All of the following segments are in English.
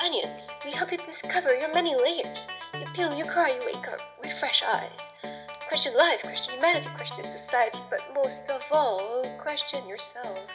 Onions. We help you discover your many layers. You peel, you cry, you wake up with fresh eyes. Question life, question humanity, question society, but most of all, question yourself.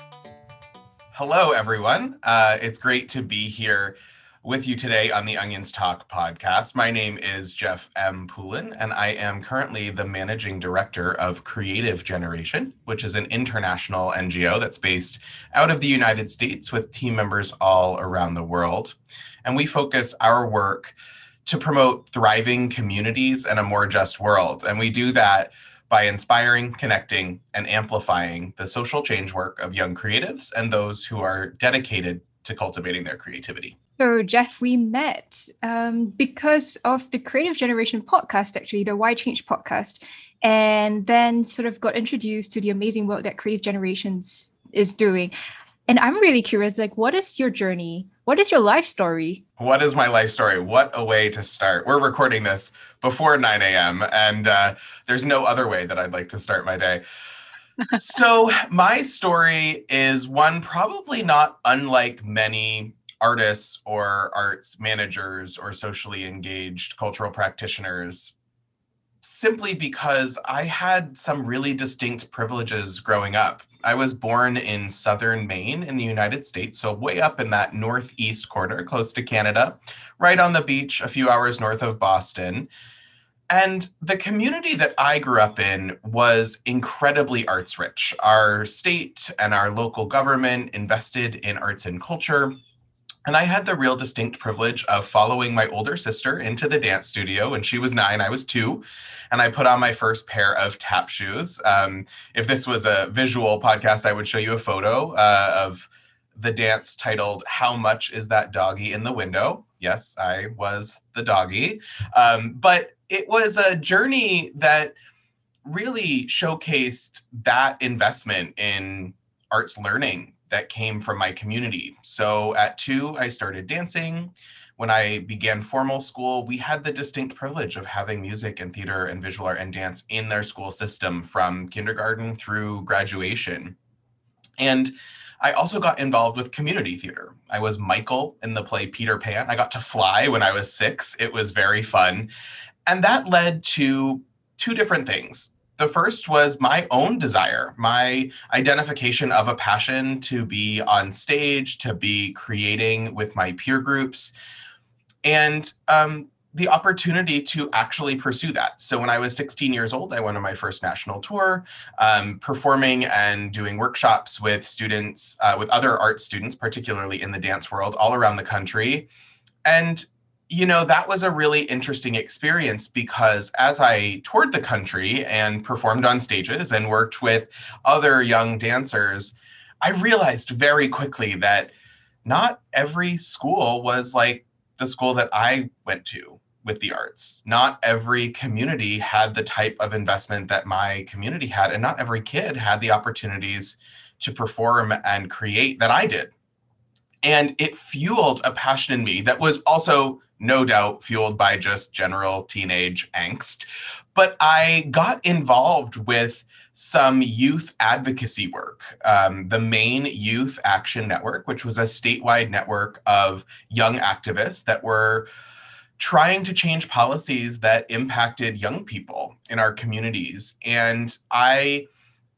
Hello, everyone. It's great to be here with you today on the Onions Talk podcast. My name is Jeff M. Poulin, and I am currently the managing director of Creative Generation, which is an international NGO that's based out of the United States with team members all around the world. And we focus our work to promote thriving communities and a more just world. And we do that by inspiring, connecting, and amplifying the social change work of young creatives and those who are dedicated to cultivating their creativity. So, Jeff, we met because of the Creative Generation podcast, actually, the Why Change podcast, and then sort of got introduced to the amazing work that Creative Generations is doing. And I'm really curious, what is your journey? What is your life story? What is my life story? What a way to start. We're recording this before 9 a.m. and there's no other way that I'd like to start my day. So my story is one probably not unlike many artists or arts managers or socially engaged cultural practitioners, simply because I had some really distinct privileges growing up. I was born in southern Maine in the United States, so way up in that northeast corner, close to Canada, right on the beach, a few hours north of Boston. And the community that I grew up in was incredibly arts rich. Our state and our local government invested in arts and culture. And I had the real distinct privilege of following my older sister into the dance studio when she was 9, I was 2. And I put on my first pair of tap shoes. If this was a visual podcast, I would show you a photo of the dance titled, "How Much Is That Doggy in the Window?" Yes, I was the doggy. But it was a journey that really showcased that investment in arts learning that came from my community. So at 2, I started dancing. When I began formal school, we had the distinct privilege of having music and theater and visual art and dance in their school system from kindergarten through graduation. And I also got involved with community theater. I was Michael in the play Peter Pan. I got to fly when I was 6. It was very fun. And that led to 2 different things. The first was my own desire, my identification of a passion to be on stage, to be creating with my peer groups, and the opportunity to actually pursue that. So when I was 16 years old, I went on my first national tour, performing and doing workshops with students, with other art students, particularly in the dance world, all around the country. And that was a really interesting experience because as I toured the country and performed on stages and worked with other young dancers, I realized very quickly that not every school was like the school that I went to with the arts. Not every community had the type of investment that my community had, and not every kid had the opportunities to perform and create that I did. And it fueled a passion in me that was also no doubt fueled by just general teenage angst. But I got involved with some youth advocacy work. The Maine Youth Action Network, which was a statewide network of young activists that were trying to change policies that impacted young people in our communities. And I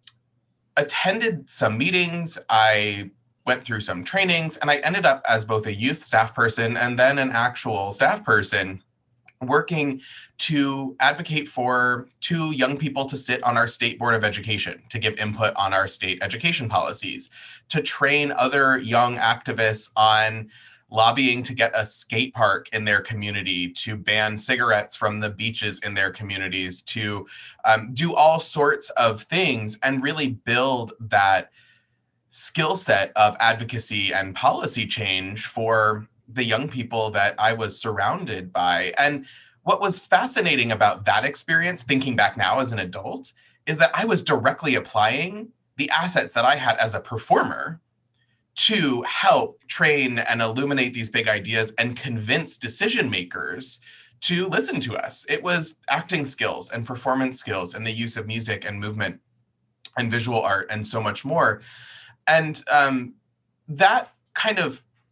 attended some meetings, I went through some trainings, and I ended up as both a youth staff person and then an actual staff person working to advocate for 2 young people to sit on our state board of education, to give input on our state education policies, to train other young activists on lobbying to get a skate park in their community, to ban cigarettes from the beaches in their communities, to do all sorts of things and really build that skill set of advocacy and policy change for the young people that I was surrounded by. And what was fascinating about that experience, thinking back now as an adult, is that I was directly applying the assets that I had as a performer to help train and illuminate these big ideas and convince decision makers to listen to us. It was acting skills and performance skills and the use of music and movement and visual art and so much more. And that kind of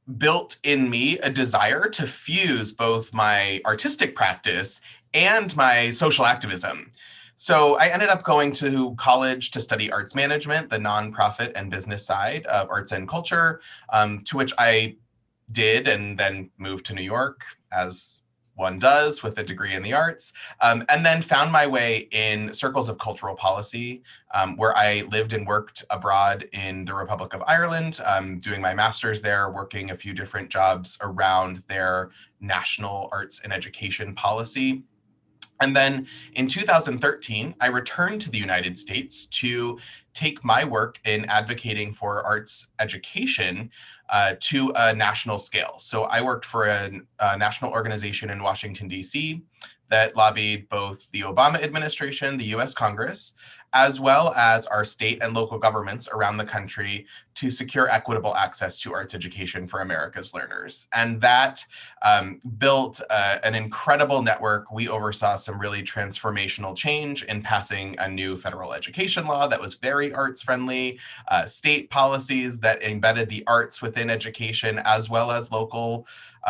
built in me a desire to fuse both my artistic practice and my social activism. So I ended up going to college to study arts management, the nonprofit and business side of arts and culture, to which I did and then moved to New York, as one does with a degree in the arts, and then found my way in circles of cultural policy, where I lived and worked abroad in the Republic of Ireland, doing my master's there, working a few different jobs around their national arts and education policy. And then in 2013, I returned to the United States to take my work in advocating for arts education to a national scale. So I worked for a national organization in Washington, D.C. that lobbied both the Obama administration, the US Congress, as well as our state and local governments around the country to secure equitable access to arts education for America's learners. And that built an incredible network. We oversaw some really transformational change in passing a new federal education law that was very arts friendly, state policies that embedded the arts within education, as well as local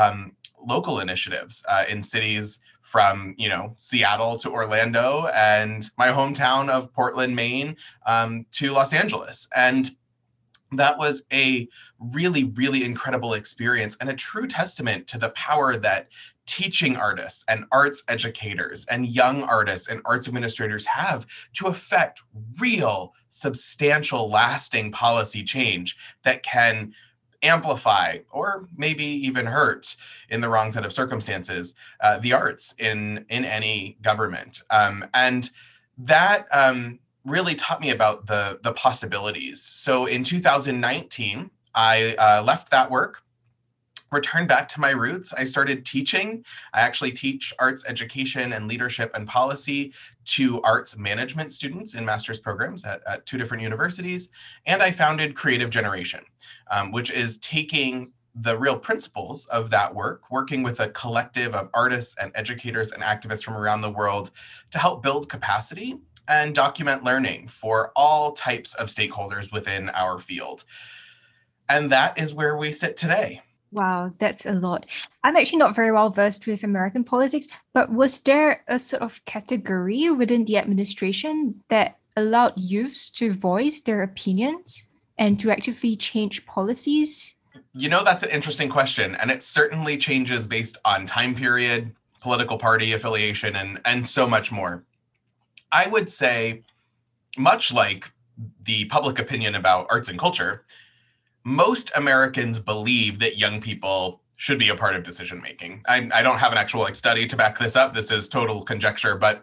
initiatives in cities from, Seattle to Orlando and my hometown of Portland, Maine, to Los Angeles. And that was a really, really incredible experience and a true testament to the power that teaching artists and arts educators and young artists and arts administrators have to affect real, substantial, lasting policy change that can amplify or maybe even hurt in the wrong set of circumstances the arts in any government, and that really taught me about the possibilities. So in 2019 I left that work, returned back to my roots. I started teaching. I actually teach arts education and leadership and policy to arts management students in master's programs at two different universities. And I founded Creative Generation, which is taking the real principles of that work, working with a collective of artists and educators and activists from around the world to help build capacity and document learning for all types of stakeholders within our field. And that is where we sit today. Wow, that's a lot. I'm actually not very well versed with American politics, but was there a sort of category within the administration that allowed youths to voice their opinions and to actively change policies? That's an interesting question, and it certainly changes based on time period, political party affiliation, and so much more. I would say, much like the public opinion about arts and culture, most Americans believe that young people should be a part of decision making. I don't have an actual study to back this up. This is total conjecture, but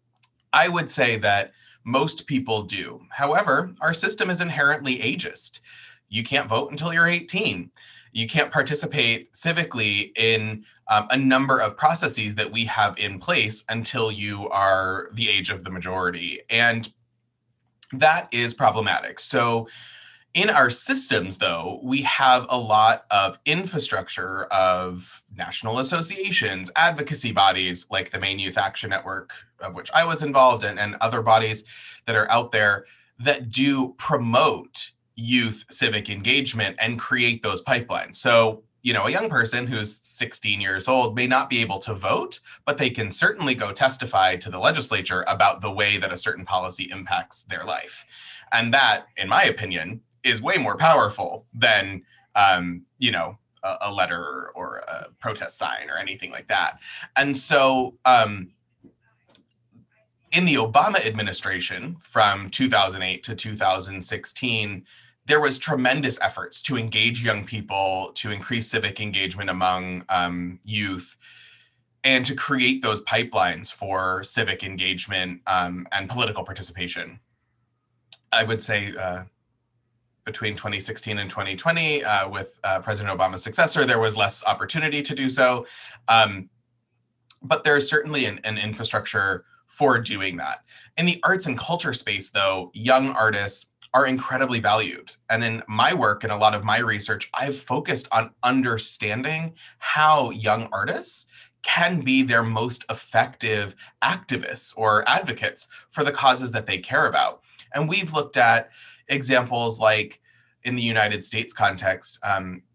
I would say that most people do. However, our system is inherently ageist. You can't vote until you're 18. You can't participate civically in a number of processes that we have in place until you are the age of the majority. And that is problematic. So in our systems, though, we have a lot of infrastructure of national associations, advocacy bodies like the Maine Youth Action Network, of which I was involved in, and other bodies that are out there that do promote youth civic engagement and create those pipelines. So, a young person who's 16 years old may not be able to vote, but they can certainly go testify to the legislature about the way that a certain policy impacts their life. And that, in my opinion, is way more powerful than, a letter or a protest sign or anything like that. And so in the Obama administration from 2008 to 2016, there was tremendous efforts to engage young people, to increase civic engagement among youth, and to create those pipelines for civic engagement and political participation. I would say between 2016 and 2020, with President Obama's successor, there was less opportunity to do so. But there's certainly an infrastructure for doing that. In the arts and culture space, though, young artists are incredibly valued. And in my work and a lot of my research, I've focused on understanding how young artists can be their most effective activists or advocates for the causes that they care about. And we've looked at examples like, in the United States context,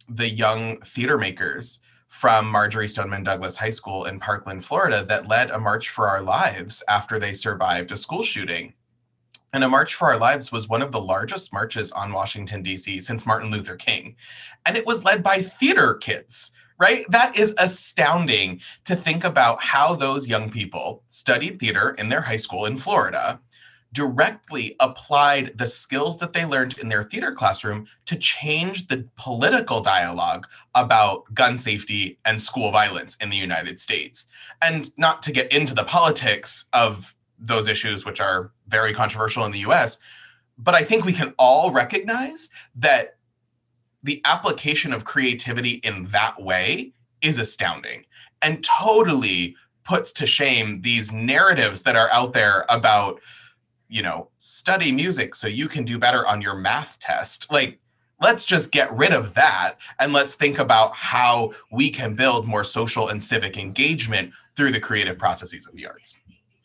the young theater makers from Marjory Stoneman Douglas High School in Parkland, Florida, that led a March for Our Lives after they survived a school shooting. And a March for Our Lives was one of the largest marches on Washington, D.C. since Martin Luther King. And it was led by theater kids, right? That is astounding to think about how those young people studied theater in their high school in Florida, directly applied the skills that they learned in their theater classroom to change the political dialogue about gun safety and school violence in the United States. And not to get into the politics of those issues, which are very controversial in the US, but I think we can all recognize that the application of creativity in that way is astounding and totally puts to shame these narratives that are out there about, study music so you can do better on your math test. Like, let's just get rid of that and let's think about how we can build more social and civic engagement through the creative processes of the arts.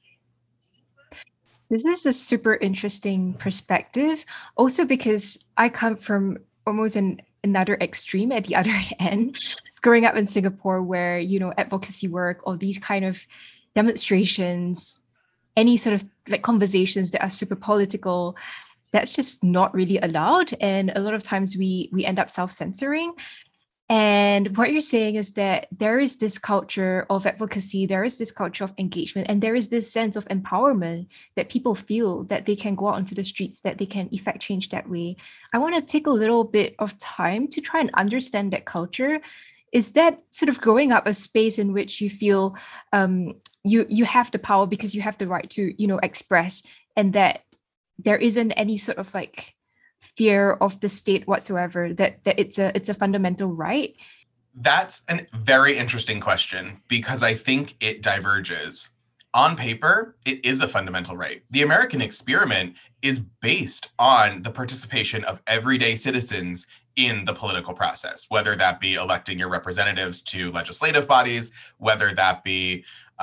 This is a super interesting perspective, also because I come from almost another extreme at the other end, growing up in Singapore where, advocacy work or these kind of demonstrations, any sort of like conversations that are super political, that's just not really allowed. And a lot of times we end up self-censoring. And what you're saying is that there is this culture of advocacy, there is this culture of engagement, and there is this sense of empowerment that people feel that they can go out onto the streets, that they can effect change that way. I want to take a little bit of time to try and understand that culture. Is that sort of growing up a space in which you feel you have the power because you have the right to, express, and that there isn't any sort of like fear of the state whatsoever, that it's a fundamental right? That's a very interesting question because I think it diverges. On paper, it is a fundamental right. The American experiment is based on the participation of everyday citizens in the political process, whether that be electing your representatives to legislative bodies, whether that be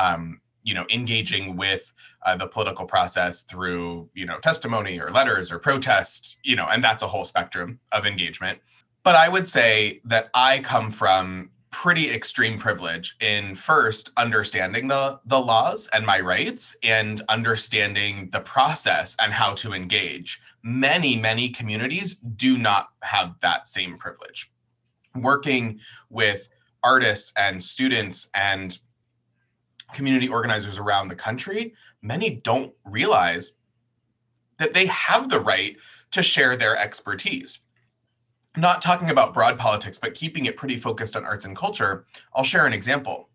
engaging with the political process through, testimony or letters or protests, and that's a whole spectrum of engagement. But I would say that I come from pretty extreme privilege in first understanding the laws and my rights and understanding the process and how to engage. Many, many communities do not have that same privilege. Working with artists and students and community organizers around the country, many don't realize that they have the right to share their expertise. Not talking about broad politics, but keeping it pretty focused on arts and culture, I'll share an example.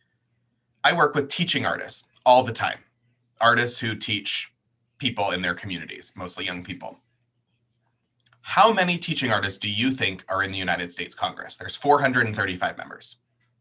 I work with teaching artists all the time, artists who teach people in their communities, mostly young people. How many teaching artists do you think are in the United States Congress? There's 435 members.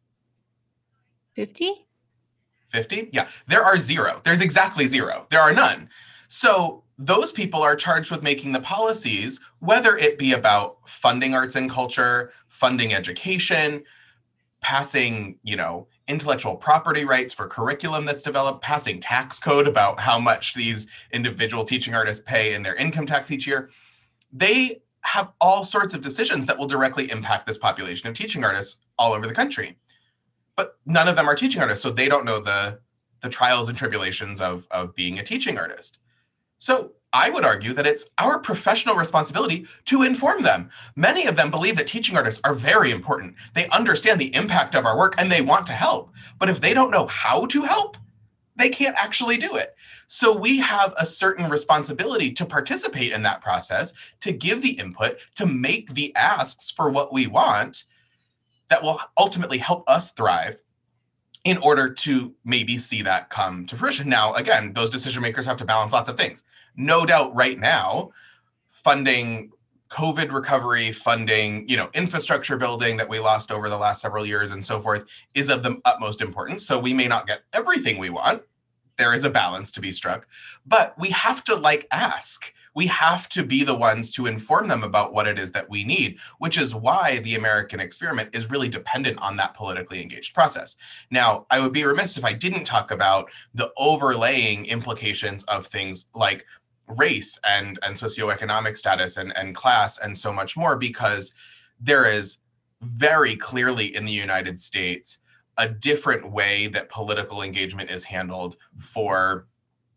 50? 50? Yeah, there are zero. There's exactly zero. There are none. So those people are charged with making the policies, whether it be about funding arts and culture, funding education, passing, intellectual property rights for curriculum that's developed, passing tax code about how much these individual teaching artists pay in their income tax each year. They have all sorts of decisions that will directly impact this population of teaching artists all over the country. But none of them are teaching artists, so they don't know the trials and tribulations of being a teaching artist. So I would argue that it's our professional responsibility to inform them. Many of them believe that teaching artists are very important. They understand the impact of our work and they want to help. But if they don't know how to help, they can't actually do it. So we have a certain responsibility to participate in that process, to give the input, to make the asks for what we want that will ultimately help us thrive in order to maybe see that come to fruition. Now, again, those decision makers have to balance lots of things. No doubt right now, funding COVID recovery, funding, infrastructure building that we lost over the last several years and so forth is of the utmost importance. So we may not get everything we want. There is a balance to be struck, but we have to ask. We have to be the ones to inform them about what it is that we need, which is why the American experiment is really dependent on that politically engaged process. Now, I would be remiss if I didn't talk about the overlaying implications of things like race and socioeconomic status and class and so much more, because there is very clearly in the United States a different way that political engagement is handled for,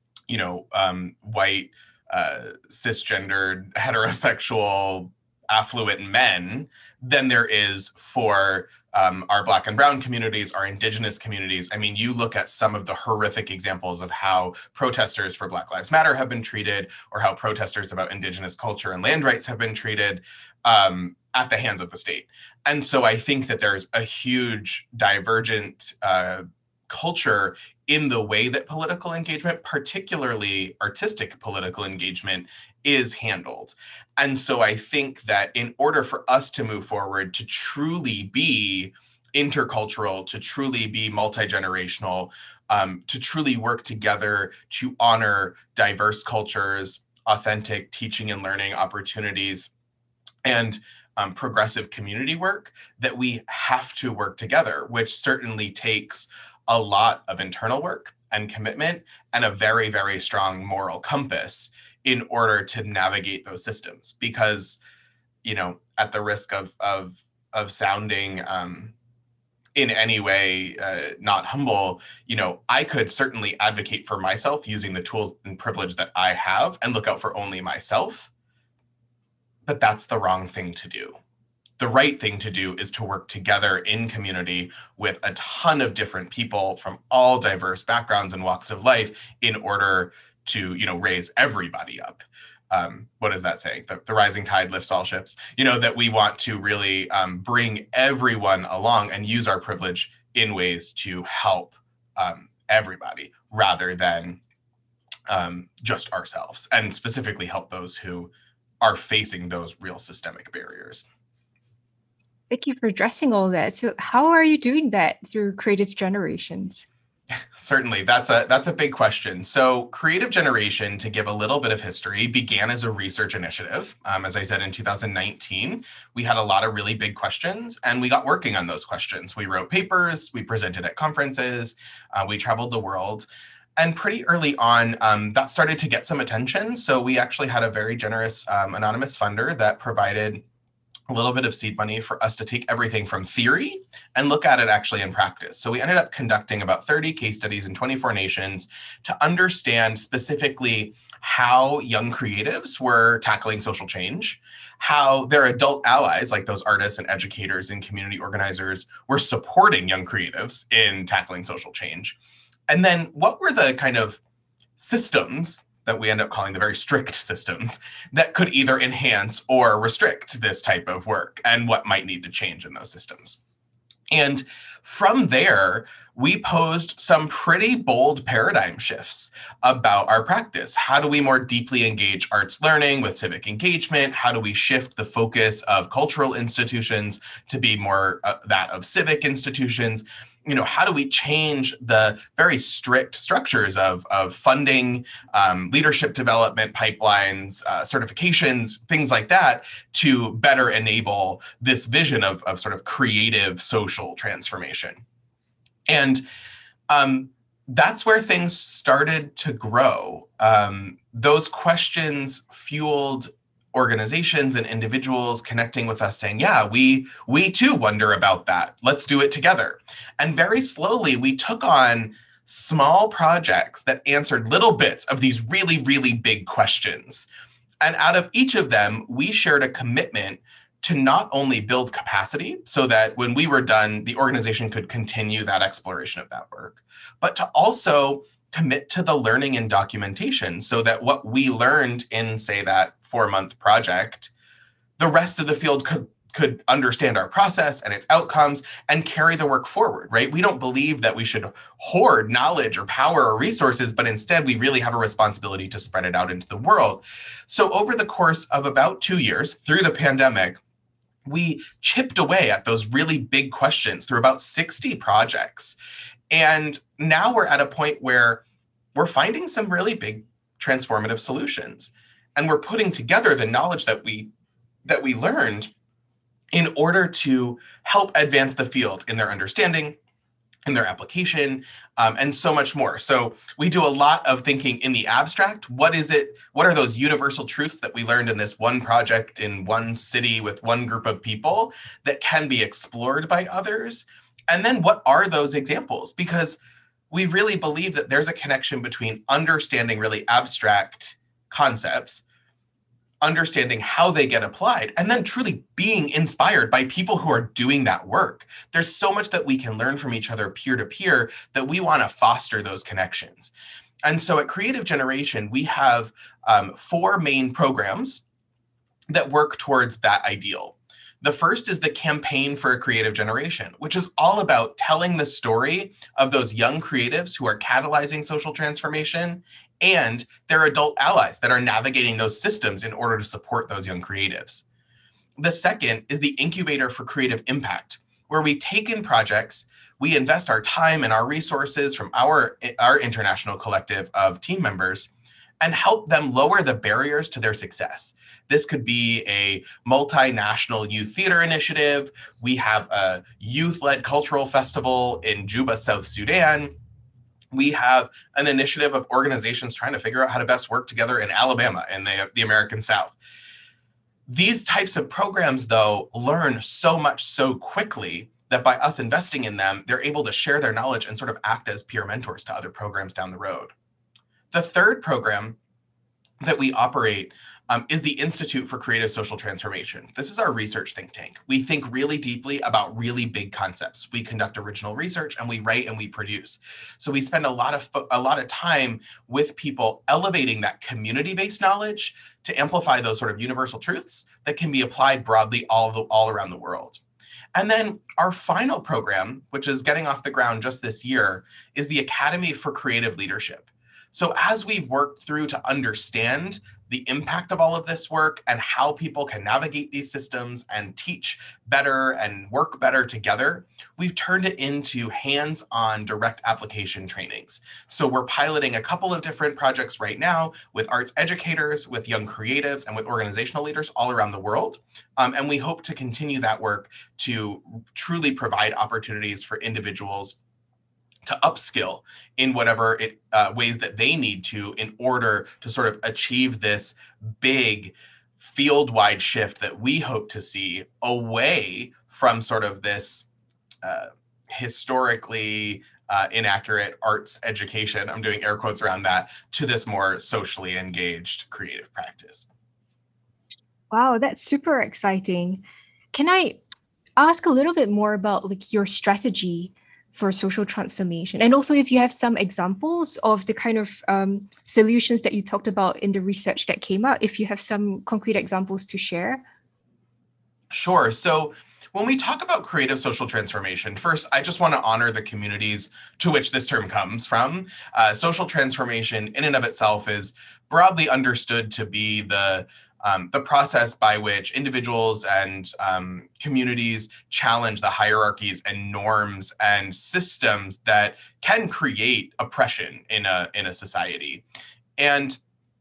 white, cisgendered, heterosexual, affluent men than there is for our Black and Brown communities, our Indigenous communities. I mean, you look at some of the horrific examples of how protesters for Black Lives Matter have been treated, or how protesters about Indigenous culture and land rights have been treated at the hands of the state. And so I think that there's a huge divergent culture in the way that political engagement, particularly artistic political engagement, is handled. And so I think that in order for us to move forward, to truly be intercultural, to truly be multi-generational, to truly work together to honor diverse cultures, authentic teaching and learning opportunities, and progressive community work, that we have to work together, which certainly takes a lot of internal work and commitment and a very, very strong moral compass in order to navigate those systems. Because, at the risk of sounding in any way not humble, I could certainly advocate for myself using the tools and privilege that I have and look out for only myself. But that's the wrong thing to do. The right thing to do is to work together in community with a ton of different people from all diverse backgrounds and walks of life in order to, raise everybody up. What does that say? The rising tide lifts all ships. That we want to really bring everyone along and use our privilege in ways to help everybody rather than just ourselves, and specifically help those who are facing those real systemic barriers. Thank you for addressing all that. So how are you doing that through Creative Generations? Certainly, that's a big question. So Creative Generation, to give a little bit of history, began as a research initiative. As I said, in 2019, we had a lot of really big questions, and we got working on those questions. We wrote papers, we presented at conferences, we traveled the world. And pretty early on, that started to get some attention. So we actually had a very generous anonymous funder that provided a little bit of seed money for us to take everything from theory and look at it actually in practice. So we ended up conducting about 30 case studies in 24 nations to understand specifically how young creatives were tackling social change, how their adult allies, like those artists and educators and community organizers, were supporting young creatives in tackling social change. And then what were the kind of systems that we end up calling the very strict systems that could either enhance or restrict this type of work, and what might need to change in those systems. And from there, we posed some pretty bold paradigm shifts about our practice. How do we more deeply engage arts learning with civic engagement? How do we shift the focus of cultural institutions to be more that of civic institutions? How do we change the very strict structures of funding, leadership development pipelines, certifications, things like that, to better enable this vision of sort of creative social transformation? And that's where things started to grow. Those questions fueled organizations and individuals connecting with us, saying, yeah, we too wonder about that. Let's do it together. And very slowly, we took on small projects that answered little bits of these really, really big questions. And out of each of them, we shared a commitment to not only build capacity so that when we were done, the organization could continue that exploration of that work, but to also commit to the learning and documentation so that what we learned in, say, that 4-month project, the rest of the field could understand our process and its outcomes and carry the work forward, right? We don't believe that we should hoard knowledge or power or resources, but instead we really have a responsibility to spread it out into the world. So over the course of about 2 years through the pandemic, we chipped away at those really big questions through about 60 projects. And now we're at a point where we're finding some really big transformative solutions. And we're putting together the knowledge that we learned in order to help advance the field in their understanding in their application, and so much more. So we do a lot of thinking in the abstract. What is it? What are those universal truths that we learned in this one project in one city with one group of people that can be explored by others? And then what are those examples? Because we really believe that there's a connection between understanding really abstract concepts, understanding how they get applied, and then truly being inspired by people who are doing that work. There's so much that we can learn from each other peer to peer that we want to foster those connections. And so at Creative Generation, we have 4 main programs that work towards that ideal. The first is the Campaign for a Creative Generation, which is all about telling the story of those young creatives who are catalyzing social transformation and their adult allies that are navigating those systems in order to support those young creatives. The second is the Incubator for Creative Impact, where we take in projects, we invest our time and our resources from our international collective of team members and help them lower the barriers to their success. This could be a multinational youth theater initiative. We have a youth-led cultural festival in Juba, South Sudan. We have an initiative of organizations trying to figure out how to best work together in Alabama and the American South. These types of programs, though, learn so much so quickly that by us investing in them, they're able to share their knowledge and sort of act as peer mentors to other programs down the road. The third program that we operate is the Institute for Creative Social Transformation. This is our research think tank. We think really deeply about really big concepts. We conduct original research and we write and we produce. So we spend a lot of time with people elevating that community-based knowledge to amplify those sort of universal truths that can be applied broadly all around the world. And then our final program, which is getting off the ground just this year, is the Academy for Creative Leadership. So as we've worked through to understand the impact of all of this work and how people can navigate these systems and teach better and work better together, we've turned it into hands-on direct application trainings. So we're piloting a couple of different projects right now with arts educators, with young creatives, and with organizational leaders all around the world. And we hope to continue that work to truly provide opportunities for individuals to upskill in whatever ways that they need to in order to sort of achieve this big field-wide shift that we hope to see away from sort of this historically inaccurate arts education, I'm doing air quotes around that, to this more socially engaged creative practice. Wow, that's super exciting. Can I ask a little bit more about like your strategy for social transformation? And also if you have some examples of the kind of solutions that you talked about in the research that came out, if you have some concrete examples to share. Sure. So when we talk about creative social transformation, first, I just want to honor the communities to which this term comes from. Social transformation in and of itself is broadly understood to be the process by which individuals and communities challenge the hierarchies and norms and systems that can create oppression in a society. And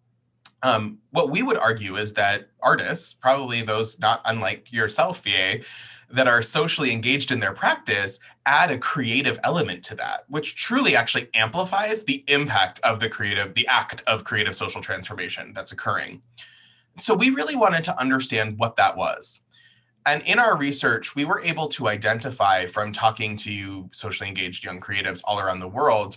what we would argue is that artists, probably those not unlike yourself, VA, that are socially engaged in their practice, add a creative element to that, which truly actually amplifies the impact of the act of creative social transformation that's occurring. So we really wanted to understand what that was. And in our research, we were able to identify from talking to socially engaged young creatives all around the world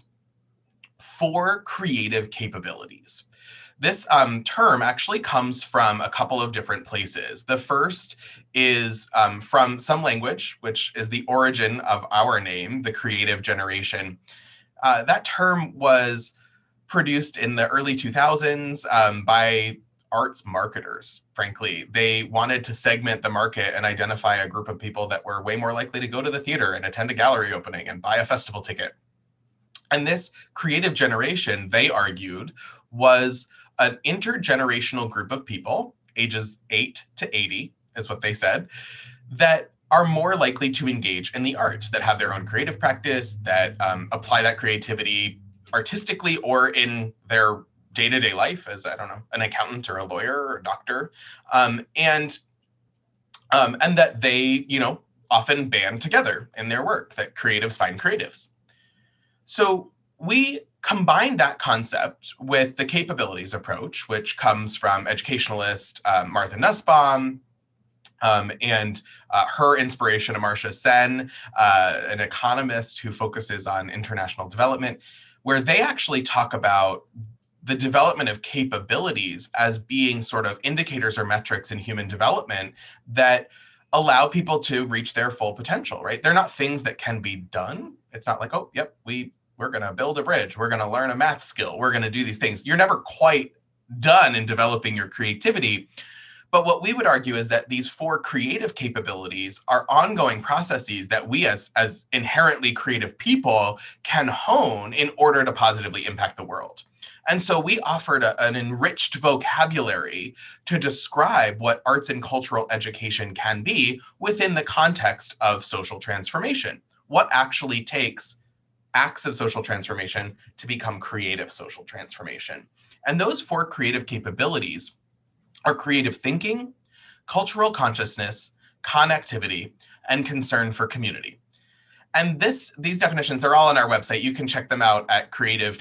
4 creative capabilities. This term actually comes from a couple of different places. The first is from some language, which is the origin of our name, the Creative Generation. That term was produced in the early 2000s by arts marketers, frankly. They wanted to segment the market and identify a group of people that were way more likely to go to the theater and attend a gallery opening and buy a festival ticket. And this creative generation, they argued, was an intergenerational group of people, ages 8 to 80, is what they said, that are more likely to engage in the arts, that have their own creative practice, that apply that creativity artistically or in their day-to-day life as, I don't know, an accountant or a lawyer or a doctor, and that they, often band together in their work, that creatives find creatives. So we combined that concept with the capabilities approach, which comes from educationalist Martha Nussbaum, and her inspiration, Amartya Sen, an economist who focuses on international development, where they actually talk about the development of capabilities as being sort of indicators or metrics in human development that allow people to reach their full potential, right? They're not things that can be done. It's not like, oh, yep, we're going to build a bridge. We're going to learn a math skill. We're going to do these things. You're never quite done in developing your creativity. But what we would argue is that these 4 creative capabilities are ongoing processes that we as inherently creative people can hone in order to positively impact the world. And so we offered an enriched vocabulary to describe what arts and cultural education can be within the context of social transformation. What actually takes acts of social transformation to become creative social transformation. And those 4 creative capabilities are creative thinking, cultural consciousness, connectivity, and concern for community. And these definitions, they're all on our website. You can check them out at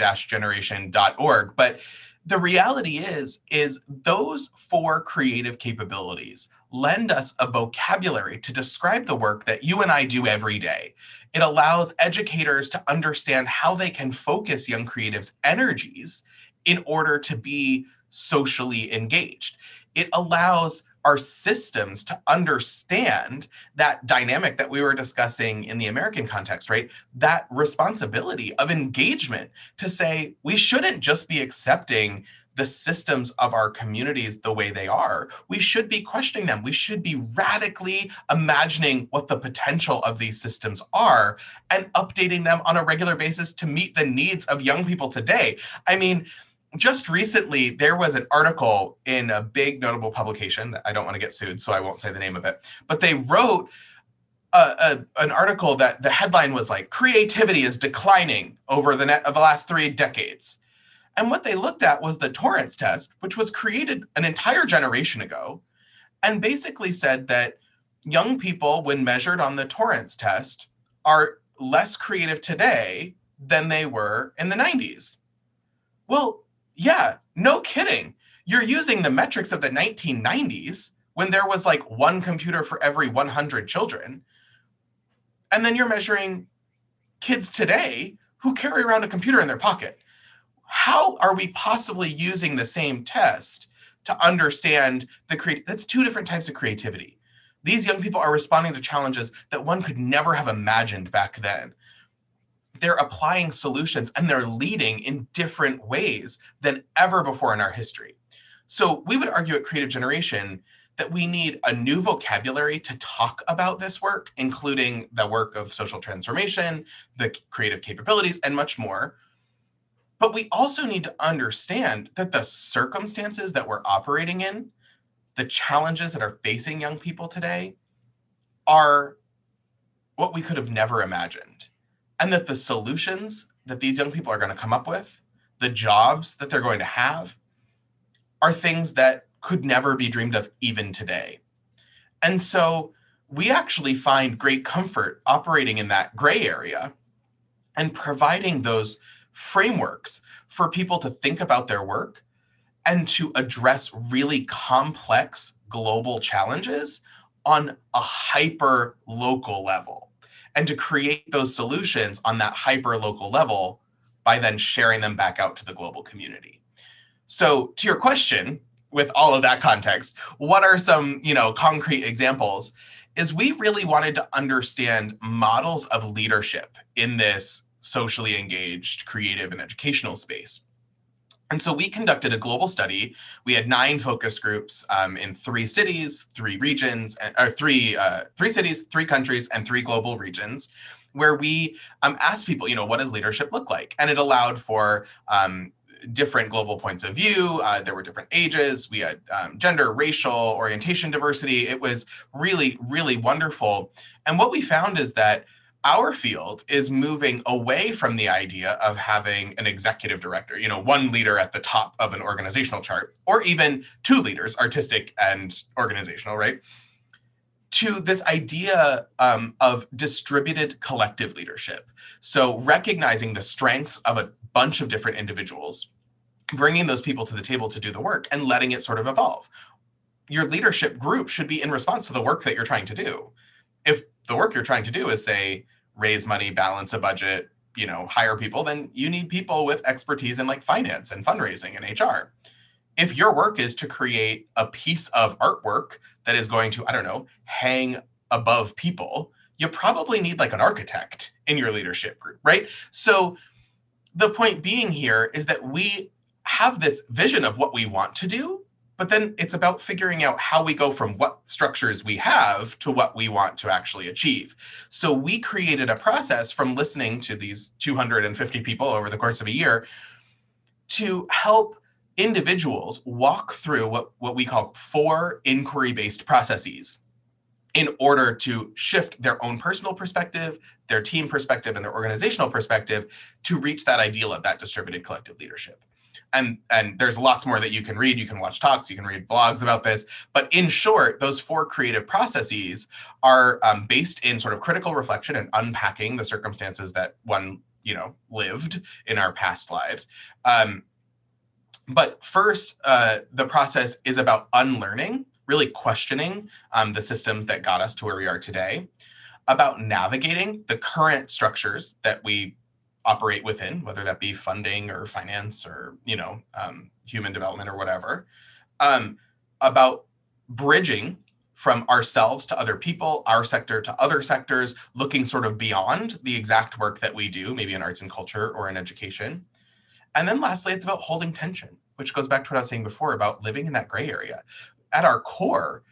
creative-generation.org. But the reality is those 4 creative capabilities lend us a vocabulary to describe the work that you and I do every day. It allows educators to understand how they can focus young creatives' energies in order to be socially engaged. It allows our systems to understand that dynamic that we were discussing in the American context, right? That responsibility of engagement to say, we shouldn't just be accepting the systems of our communities the way they are. We should be questioning them. We should be radically imagining what the potential of these systems are and updating them on a regular basis to meet the needs of young people today. I mean, just recently, there was an article in a big notable publication. I don't want to get sued, so I won't say the name of it. But they wrote an article that the headline was like, creativity is declining over the last 3 decades. And what they looked at was the Torrance test, which was created an entire generation ago, and basically said that young people, when measured on the Torrance test, are less creative today than they were in the 90s. Well, yeah, no kidding. You're using the metrics of the 1990s when there was like 1 computer for every 100 children. And then you're measuring kids today who carry around a computer in their pocket. How are we possibly using the same test to understand that's 2 different types of creativity. These young people are responding to challenges that one could never have imagined back then. They're applying solutions and they're leading in different ways than ever before in our history. So we would argue at Creative Generation that we need a new vocabulary to talk about this work, including the work of social transformation, the creative capabilities, and much more. But we also need to understand that the circumstances that we're operating in, the challenges that are facing young people today, are what we could have never imagined. And that the solutions that these young people are going to come up with, the jobs that they're going to have, are things that could never be dreamed of even today. And so we actually find great comfort operating in that gray area and providing those frameworks for people to think about their work and to address really complex global challenges on a hyper local level, and to create those solutions on that hyper local level by then sharing them back out to the global community. So to your question, with all of that context, what are some, concrete examples? Is we really wanted to understand models of leadership in this socially engaged, creative, and educational space. And so we conducted a global study. We had 9 focus groups in 3 cities, 3 regions, or 3 cities, 3 countries, and 3 global regions, where we asked people, what does leadership look like? And it allowed for different global points of view. There were different ages. We had gender, racial, orientation diversity. It was really, really wonderful. And what we found is that our field is moving away from the idea of having an executive director, 1 leader at the top of an organizational chart, or even 2 leaders, artistic and organizational, right? to this idea of distributed collective leadership. So recognizing the strengths of a bunch of different individuals, bringing those people to the table to do the work and letting it sort of evolve. Your leadership group should be in response to the work that you're trying to do. If the work you're trying to do is, say, raise money, balance a budget, hire people, then you need people with expertise in like finance and fundraising and HR. If your work is to create a piece of artwork that is going to, I don't know, hang above people, you probably need like an architect in your leadership group, right? So the point being here is that we have this vision of what we want to do, but then it's about figuring out how we go from what structures we have to what we want to actually achieve. So we created a process from listening to these 250 people over the course of a year to help individuals walk through what we call 4 inquiry-based processes in order to shift their own personal perspective, their team perspective, and their organizational perspective to reach that ideal of that distributed collective leadership. And there's lots more that you can read. You can watch talks, you can read blogs about this. But in short, those 4 creative processes are based in sort of critical reflection and unpacking the circumstances that one, lived in our past lives. But first, the process is about unlearning, really questioning the systems that got us to where we are today, about navigating the current structures that we operate within, whether that be funding or finance or, human development or whatever, about bridging from ourselves to other people, our sector to other sectors, looking sort of beyond the exact work that we do, maybe in arts and culture or in education. And then lastly, it's about holding tension, which goes back to what I was saying before about living in that gray area. At our core,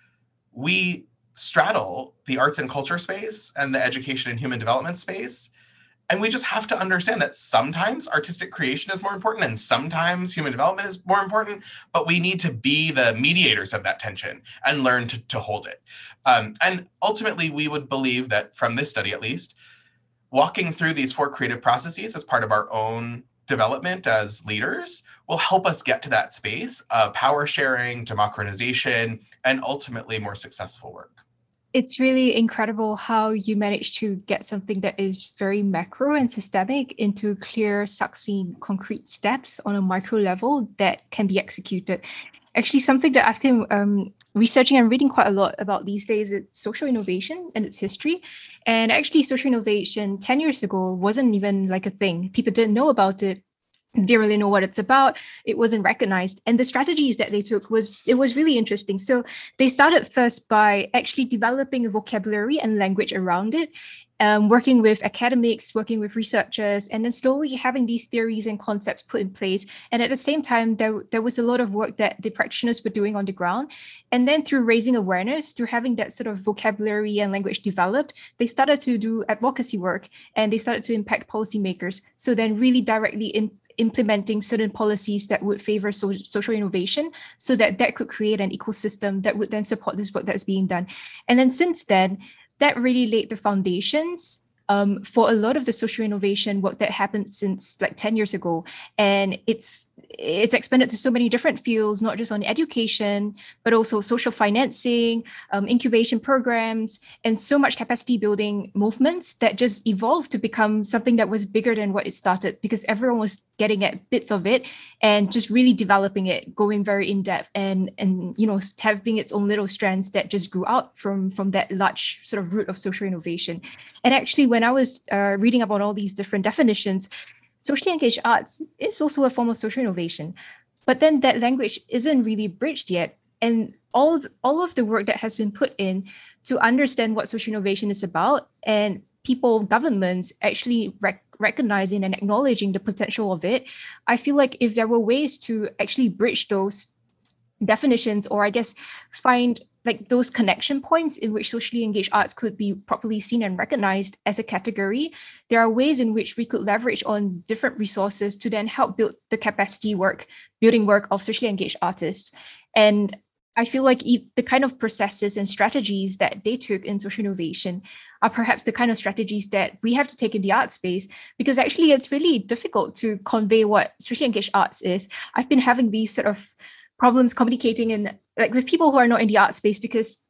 we straddle the arts and culture space and the education and human development space. And we just have to understand that sometimes artistic creation is more important and sometimes human development is more important, but we need to be the mediators of that tension and learn to hold it. And ultimately, we would believe that from this study, at least, walking through these 4 creative processes as part of our own development as leaders will help us get to that space of power sharing, democratization, and ultimately more successful work. It's really incredible how you manage to get something that is very macro and systemic into clear, succinct, concrete steps on a micro level that can be executed. Actually, something that I've been researching and reading quite a lot about these days is social innovation and its history. And actually, social innovation 10 years ago wasn't even like a thing. People didn't know about it. Didn't really know what it's about. It wasn't recognized. And the strategies that they took was really interesting. So they started first by actually developing a vocabulary and language around it, working with academics, working with researchers, and then slowly having these theories and concepts put in place. And at the same time, there was a lot of work that the practitioners were doing on the ground. And then through raising awareness, through having that sort of vocabulary and language developed, they started to do advocacy work and they started to impact policymakers. So then really directly implementing certain policies that would favor social innovation so that could create an ecosystem that would then support this work that's being done. And then since then, that really laid the foundations for a lot of the social innovation work that happened since like 10 years ago. And it's expanded to so many different fields, not just on education, but also social financing, incubation programs, and so much capacity building movements that just evolved to become something that was bigger than what it started because everyone was getting at bits of it and just really developing it, going very in depth and having its own little strands that just grew out from that large sort of root of social innovation. And actually, when I was reading about all these different definitions, socially engaged arts is also a form of social innovation, but then that language isn't really bridged yet. And all of the work that has been put in to understand what social innovation is about and people, governments actually recognizing and acknowledging the potential of it, I feel like if there were ways to actually bridge those definitions, or I guess find like those connection points in which socially engaged arts could be properly seen and recognized as a category, there are ways in which we could leverage on different resources to then help build the capacity building work of socially engaged artists. And I feel like the kind of processes and strategies that they took in social innovation are perhaps the kind of strategies that we have to take in the art space, because actually it's really difficult to convey what socially engaged arts is. I've been having these sort of problems communicating with people who are not in the art space because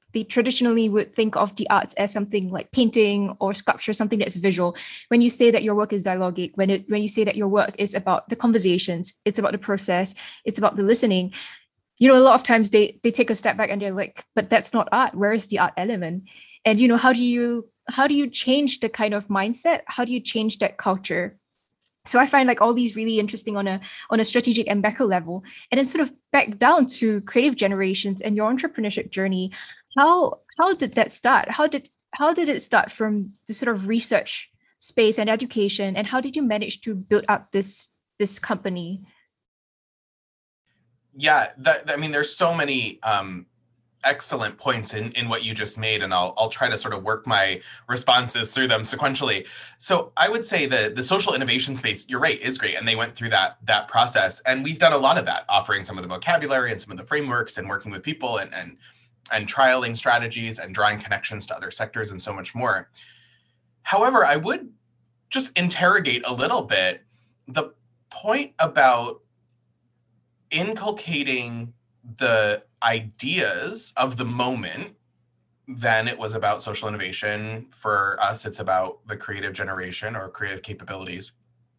they traditionally would think of the arts as something like painting or sculpture, something that's visual. When you say that your work is dialogic, when you say that your work is about the conversations, it's about the process, it's about the listening, a lot of times they take a step back and they're like, but that's not art. Where is the art element? And how do you change the kind of mindset? How do you change that culture? So I find like all these really interesting on a strategic and macro level. And then sort of back down to creative generations and your entrepreneurship journey. How did that start? How did it start from the sort of research space and education? And how did you manage to build up this company? Yeah, I mean, there's so many excellent points in what you just made, and I'll try to sort of work my responses through them sequentially. So I would say the social innovation space, you're right, is great, and they went through that process, and we've done a lot of that, offering some of the vocabulary and some of the frameworks, and working with people and trialing strategies and drawing connections to other sectors and so much more. However, I would just interrogate a little bit the point about inculcating the ideas of the moment. Then it was about social innovation. For us, it's about the creative generation or creative capabilities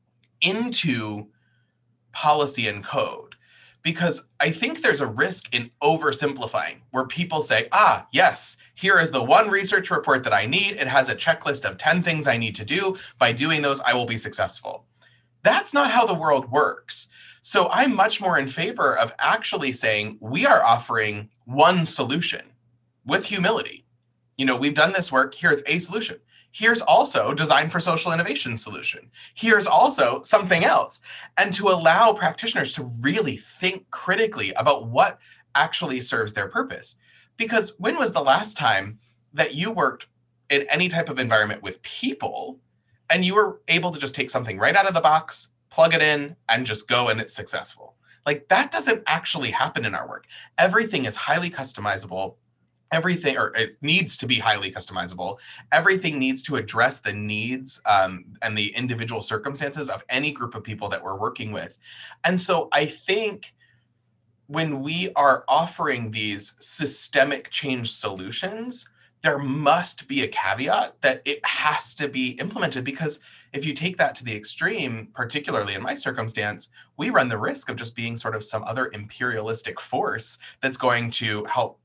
into policy and code. Because I think there's a risk in oversimplifying, where people say, yes, here is the one research report that I need. It has a checklist of 10 things I need to do. By doing those, I will be successful. That's not how the world works. So I'm much more in favor of actually saying we are offering one solution with humility. We've done this work. Here's a solution. Here's also design for social innovation solution. Here's also something else. And to allow practitioners to really think critically about what actually serves their purpose. Because when was the last time that you worked in any type of environment with people and you were able to just take something right out of the box, plug it in, and just go, and it's successful? Like, that doesn't actually happen in our work. Everything is highly customizable. Everything, or it needs to be highly customizable. Everything needs to address the needs and the individual circumstances of any group of people that we're working with. And so I think when we are offering these systemic change solutions, there must be a caveat that it has to be implemented, because if you take that to the extreme, particularly in my circumstance, we run the risk of just being sort of some other imperialistic force that's going to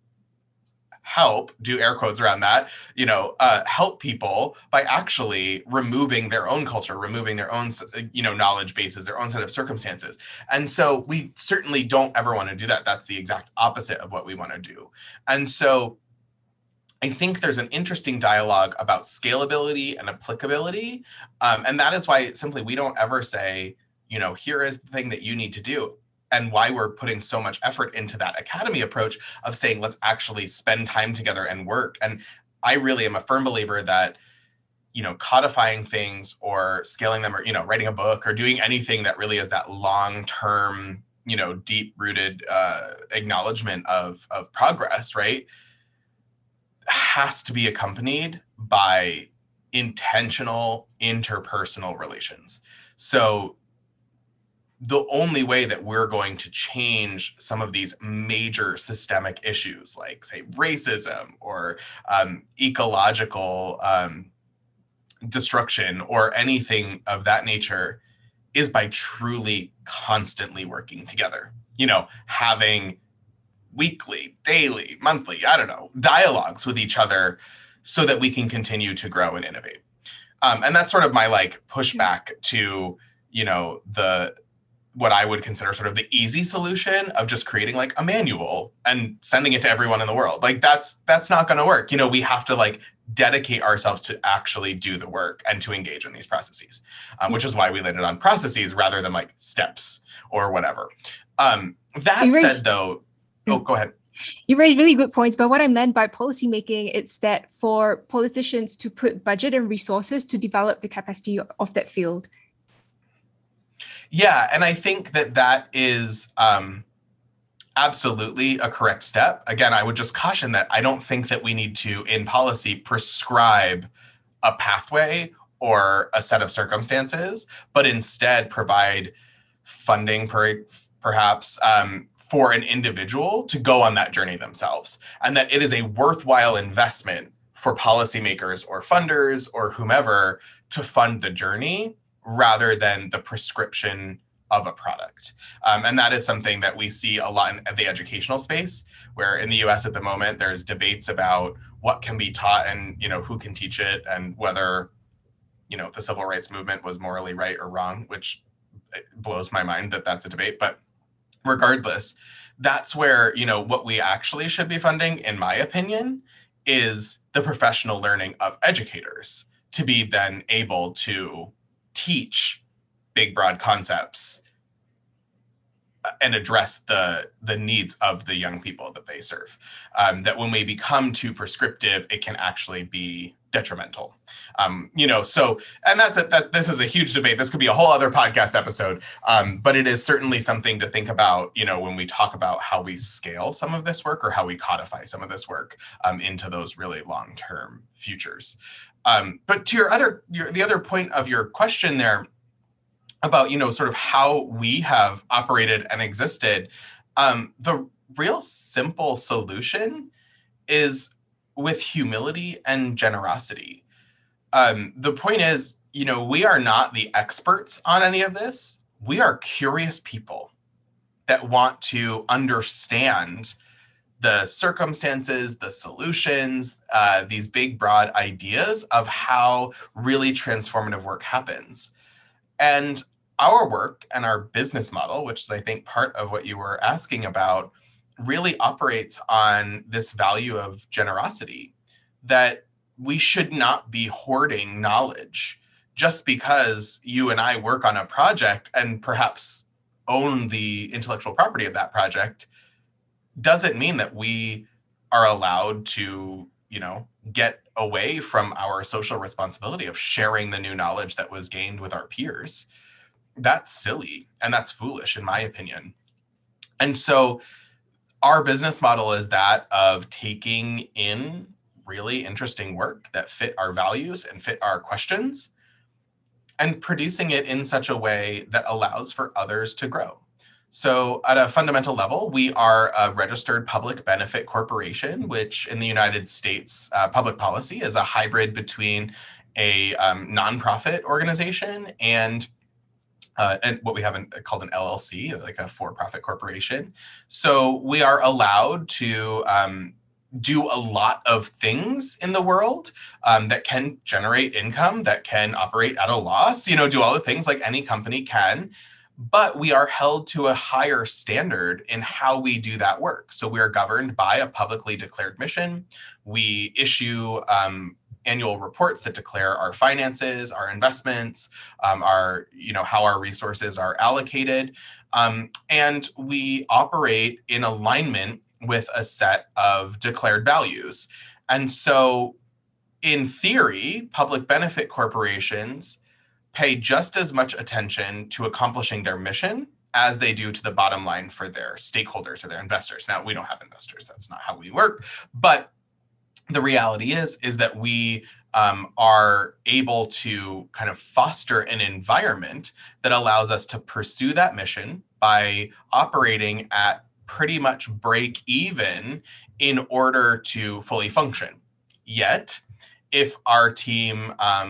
help, do air quotes around that, help people by actually removing their own culture, removing their own, knowledge bases, their own set of circumstances. And so we certainly don't ever want to do that. That's the exact opposite of what we want to do. And so I think there's an interesting dialogue about scalability and applicability. And that is why simply we don't ever say, here is the thing that you need to do. And why we're putting so much effort into that academy approach of saying, let's actually spend time together and work. And I really am a firm believer that, codifying things or scaling them, or, writing a book or doing anything that really is that long-term, deep-rooted acknowledgement of progress, right, has to be accompanied by intentional interpersonal relations. So the only way that we're going to change some of these major systemic issues, like, say, racism or ecological destruction or anything of that nature, is by truly constantly working together, having weekly, daily, monthly, dialogues with each other so that we can continue to grow and innovate. And that's sort of my pushback to, what I would consider sort of the easy solution of just creating a manual and sending it to everyone in the world. That's not going to work. We have to dedicate ourselves to actually do the work and to engage in these processes, which is why we landed on processes rather than steps or whatever. That said, though, go ahead. You raised really good points, but what I meant by policymaking, it's that for politicians to put budget and resources to develop the capacity of that field. Yeah, and I think that is absolutely a correct step. Again, I would just caution that I don't think that we need to, in policy, prescribe a pathway or a set of circumstances, but instead provide funding, perhaps, for an individual to go on that journey themselves, and that it is a worthwhile investment for policymakers or funders or whomever to fund the journey rather than the prescription of a product. And that is something that we see a lot in the educational space, where in the US at the moment, there's debates about what can be taught and, who can teach it, and whether, the civil rights movement was morally right or wrong, which blows my mind that that's a debate. But regardless, that's where, what we actually should be funding, in my opinion, is the professional learning of educators to be then able to teach big, broad concepts and address the needs of the young people that they serve. That when we become too prescriptive, it can actually be detrimental. And this is a huge debate. This could be a whole other podcast episode, but it is certainly something to think about, when we talk about how we scale some of this work or how we codify some of this work into those really long-term futures. But to the other point of your question there about, sort of how we have operated and existed, the real simple solution is with humility and generosity. The point is, we are not the experts on any of this. We are curious people that want to understand the circumstances, the solutions, these big, broad ideas of how really transformative work happens. And our work and our business model, which is, I think, part of what you were asking about, really operates on this value of generosity, that we should not be hoarding knowledge just because you and I work on a project and perhaps own the intellectual property of that project. Doesn't mean that we are allowed to, get away from our social responsibility of sharing the new knowledge that was gained with our peers. That's silly and that's foolish, in my opinion. And so our business model is that of taking in really interesting work that fit our values and fit our questions and producing it in such a way that allows for others to grow. So at a fundamental level, we are a registered public benefit corporation, which in the United States, public policy is a hybrid between a nonprofit organization and what we have called an LLC, like a for-profit corporation. So we are allowed to do a lot of things in the world that can generate income, that can operate at a loss, do all the things like any company can. But we are held to a higher standard in how we do that work. So we are governed by a publicly declared mission. We issue annual reports that declare our finances, our investments, our, how our resources are allocated. And we operate in alignment with a set of declared values. And so in theory, public benefit corporations pay just as much attention to accomplishing their mission as they do to the bottom line for their stakeholders or their investors. Now, we don't have investors. That's not how we work. But the reality is that we are able to kind of foster an environment that allows us to pursue that mission by operating at pretty much break even in order to fully function. Yet, if our team,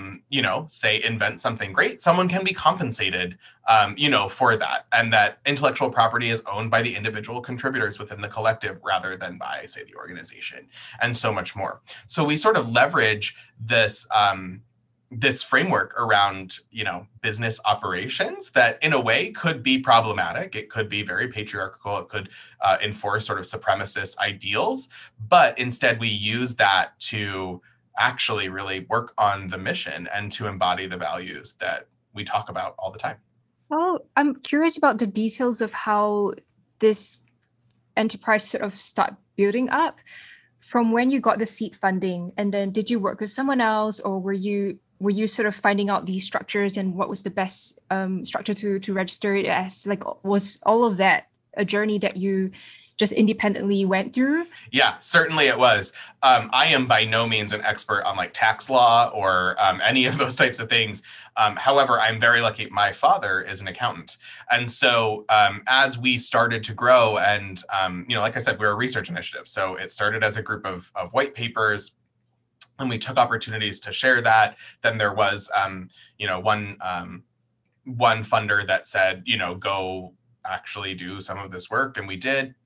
say invent something great, someone can be compensated, for that. And that intellectual property is owned by the individual contributors within the collective rather than by, say, the organization, and so much more. So we sort of leverage this, this framework around, business operations that in a way could be problematic. It could be very patriarchal. It could enforce sort of supremacist ideals. But instead, we use that to actually really work on the mission and to embody the values that we talk about all the time. Oh, I'm curious about the details of how this enterprise sort of start building up. From when you got the seed funding, and then did you work with someone else, or were you sort of finding out these structures and what was the best structure to register it as? Like, was all of that a journey that you just independently went through? Yeah, certainly it was. I am by no means an expert on like tax law or any of those types of things. However, I'm very lucky. My father is an accountant. And so as we started to grow and, like I said, we're a research initiative. So it started as a group of white papers, and we took opportunities to share that. Then there was, one funder that said, go actually do some of this work. And we did.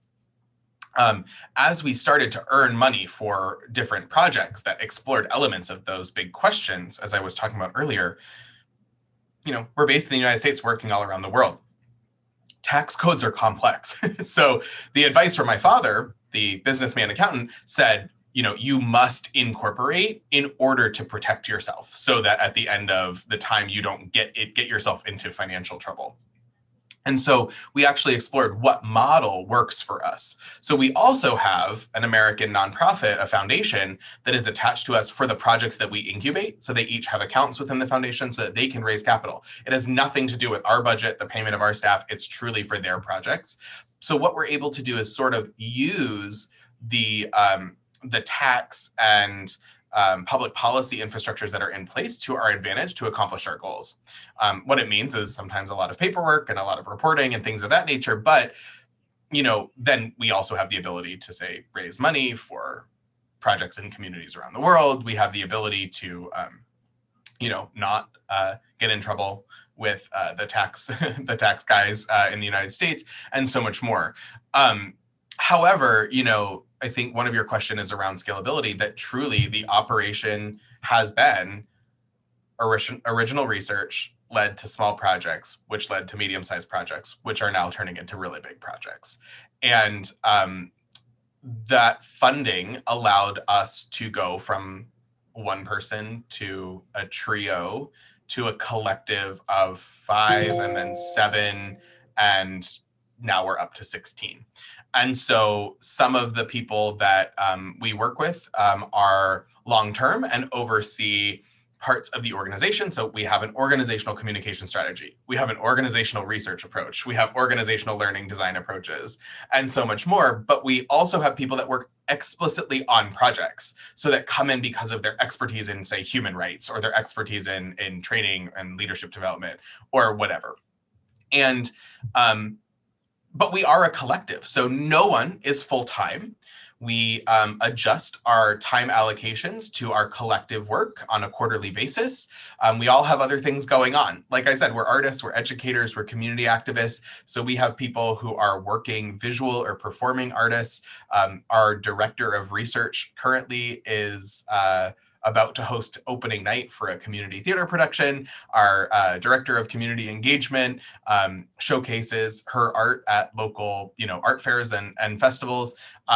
As we started to earn money for different projects that explored elements of those big questions, as I was talking about earlier, we're based in the United States, working all around the world. Tax codes are complex. So the advice from my father, the businessman accountant, said, you must incorporate in order to protect yourself so that at the end of the time, you don't get yourself into financial trouble. And so we actually explored what model works for us. So we also have an American nonprofit, a foundation, that is attached to us for the projects that we incubate. So they each have accounts within the foundation so that they can raise capital. It has nothing to do with our budget, the payment of our staff. It's truly for their projects. So what we're able to do is sort of use the tax and public policy infrastructures that are in place to our advantage to accomplish our goals. What it means is sometimes a lot of paperwork and a lot of reporting and things of that nature. But, then we also have the ability to, say, raise money for projects in communities around the world. We have the ability to, not get in trouble with the tax guys in the United States, and so much more. However, I think one of your question is around scalability, that truly the operation has been original research led to small projects, which led to medium-sized projects, which are now turning into really big projects. And that funding allowed us to go from one person to a trio to a collective of 5 and then 7, and now we're up to 16. And so some of the people that we work with are long-term and oversee parts of the organization. So we have an organizational communication strategy. We have an organizational research approach. We have organizational learning design approaches, and so much more. But we also have people that work explicitly on projects, so that come in because of their expertise in, say, human rights, or their expertise in training and leadership development, or whatever. And but we are a collective, so no one is full-time. We adjust our time allocations to our collective work on a quarterly basis. We all have other things going on. Like I said, we're artists, we're educators, we're community activists. So we have people who are working visual or performing artists. Our director of research currently is about to host opening night for a community theater production. Our director of community engagement showcases her art at local, art fairs and festivals.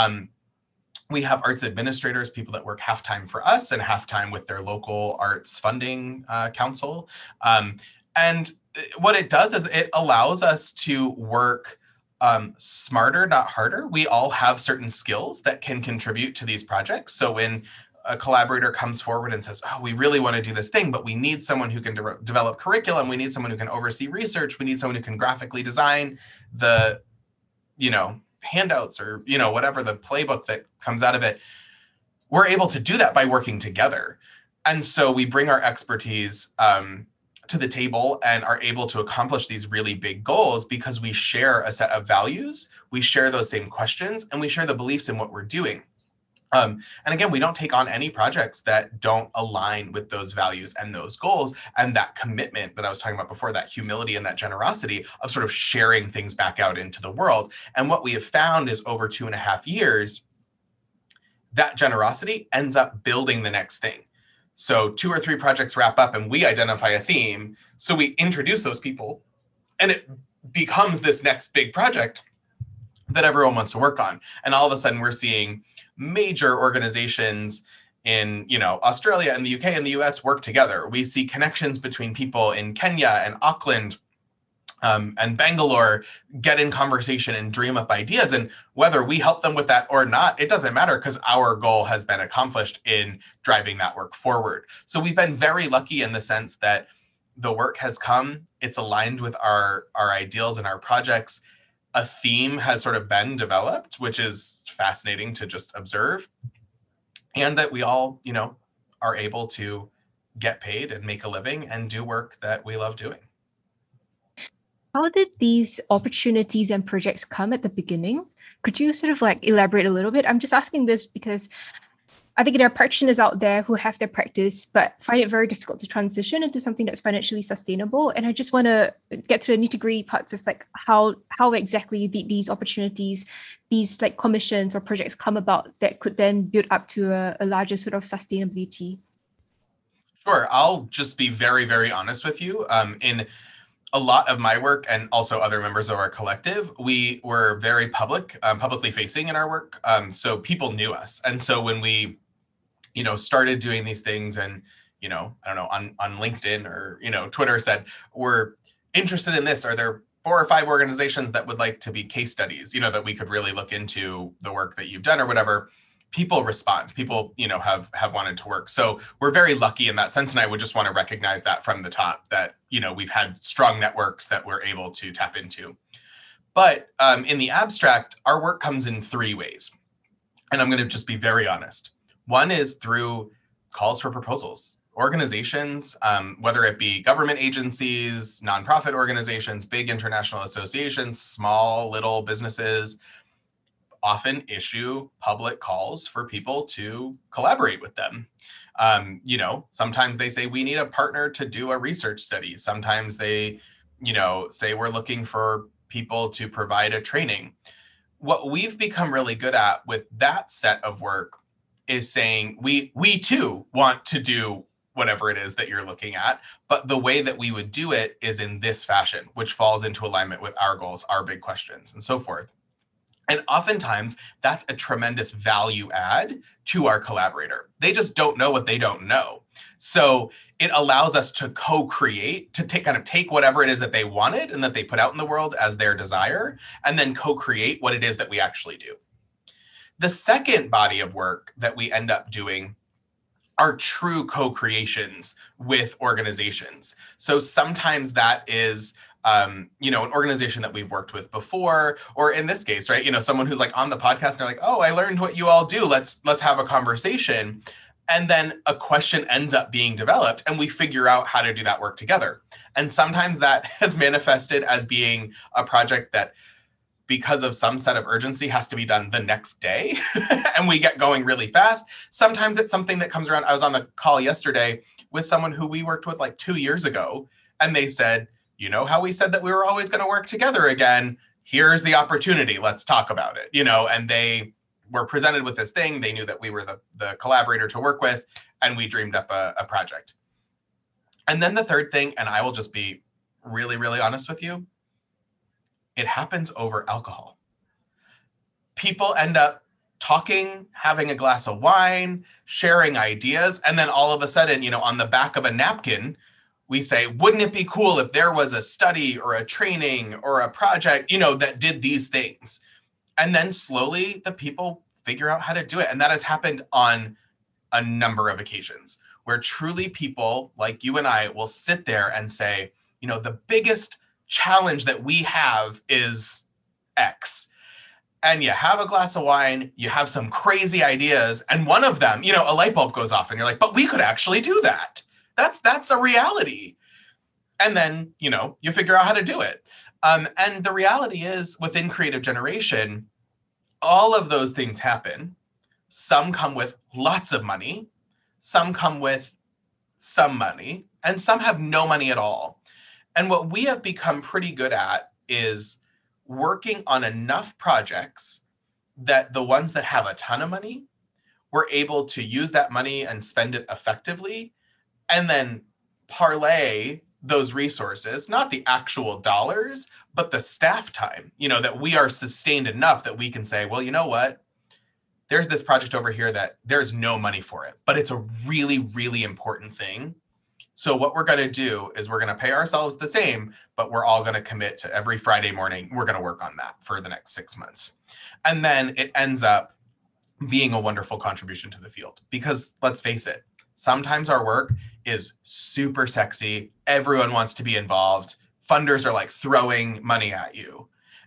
We have arts administrators, people that work half-time for us and half-time with their local arts funding council. And what it does is it allows us to work smarter, not harder. We all have certain skills that can contribute to these projects. So when a collaborator comes forward and says, oh, we really want to do this thing, but we need someone who can develop curriculum. We need someone who can oversee research. We need someone who can graphically design the, handouts, or, whatever the playbook that comes out of it. We're able to do that by working together. And so we bring our expertise to the table and are able to accomplish these really big goals because we share a set of values, we share those same questions, and we share the beliefs in what we're doing. And again, we don't take on any projects that don't align with those values and those goals and that commitment that I was talking about before, that humility and that generosity of sort of sharing things back out into the world. And what we have found is over 2.5 years, that generosity ends up building the next thing. So 2 or 3 projects wrap up and we identify a theme. So we introduce those people and it becomes this next big project that everyone wants to work on. And all of a sudden we're seeing major organizations in, Australia and the UK and the US work together. We see connections between people in Kenya and Auckland and Bangalore get in conversation and dream up ideas. And whether we help them with that or not, it doesn't matter because our goal has been accomplished in driving that work forward. So we've been very lucky in the sense that the work has come, it's aligned with our ideals and our projects. a theme has sort of been developed, which is fascinating to just observe, and that we all, are able to get paid and make a living and do work that we love doing. How did these opportunities and projects come at the beginning? Could you sort of elaborate a little bit? I'm just asking this because I think there are practitioners out there who have their practice, but find it very difficult to transition into something that's financially sustainable. And I just want to get to the nitty-gritty parts of how exactly these opportunities, these commissions or projects come about that could then build up to a larger sort of sustainability. Sure. I'll just be very, very honest with you. In a lot of my work and also other members of our collective, we were very publicly facing in our work. So people knew us. And so when we started doing these things and, I don't know, on LinkedIn or, Twitter said, we're interested in this. Are there 4 or 5 organizations that would like to be case studies, that we could really look into the work that you've done or whatever? People respond. People, have wanted to work. So we're very lucky in that sense. And I would just want to recognize that from the top that, we've had strong networks that we're able to tap into. But in the abstract, our work comes in 3 ways. And I'm going to just be very honest. One is through calls for proposals. Organizations, whether it be government agencies, nonprofit organizations, big international associations, small, little businesses, often issue public calls for people to collaborate with them. Sometimes they say, we need a partner to do a research study. Sometimes they, say we're looking for people to provide a training. What we've become really good at with that set of work is saying, we too want to do whatever it is that you're looking at, but the way that we would do it is in this fashion, which falls into alignment with our goals, our big questions, and so forth. And oftentimes, that's a tremendous value add to our collaborator. They just don't know what they don't know. So it allows us to co-create, to take whatever it is that they wanted and that they put out in the world as their desire, and then co-create what it is that we actually do. The second body of work that we end up doing are true co-creations with organizations. So sometimes that is an organization that we've worked with before, or in this case, right, someone who's on the podcast and they're like, oh, I learned what you all do. Let's have a conversation. And then a question ends up being developed and we figure out how to do that work together. And sometimes that has manifested as being a project that, because of some set of urgency, has to be done the next day and we get going really fast. Sometimes it's something that comes around. I was on the call yesterday with someone who we worked with 2 years ago, and they said, how we said that we were always going to work together again? Here's the opportunity. Let's talk about it. And they were presented with this thing. They knew that we were the collaborator to work with, and we dreamed up a project. And then the third thing, and I will just be really, really honest with you, it happens over alcohol. People end up talking, having a glass of wine, sharing ideas, and then all of a sudden, on the back of a napkin, we say, wouldn't it be cool if there was a study or a training or a project, that did these things? And then slowly the people figure out how to do it. And that has happened on a number of occasions where truly people like you and I will sit there and say, the biggest challenge that we have is X. And you have a glass of wine, you have some crazy ideas, and one of them, a light bulb goes off and you're like, but we could actually do that. That's a reality. And then, you figure out how to do it. And the reality is, within Creative Generation, all of those things happen. Some come with lots of money, some come with some money, and some have no money at all. And what we have become pretty good at is working on enough projects that the ones that have a ton of money, we're able to use that money and spend it effectively, and then parlay those resources, not the actual dollars, but the staff time, that we are sustained enough that we can say, well, you know what? There's this project over here that there's no money for it, but it's a really, really important thing. So what we're going to do is we're going to pay ourselves the same, but we're all going to commit to every Friday morning. We're going to work on that for the next 6 months. And then it ends up being a wonderful contribution to the field, because let's face it, sometimes our work is super sexy. Everyone wants to be involved. Funders are throwing money at you.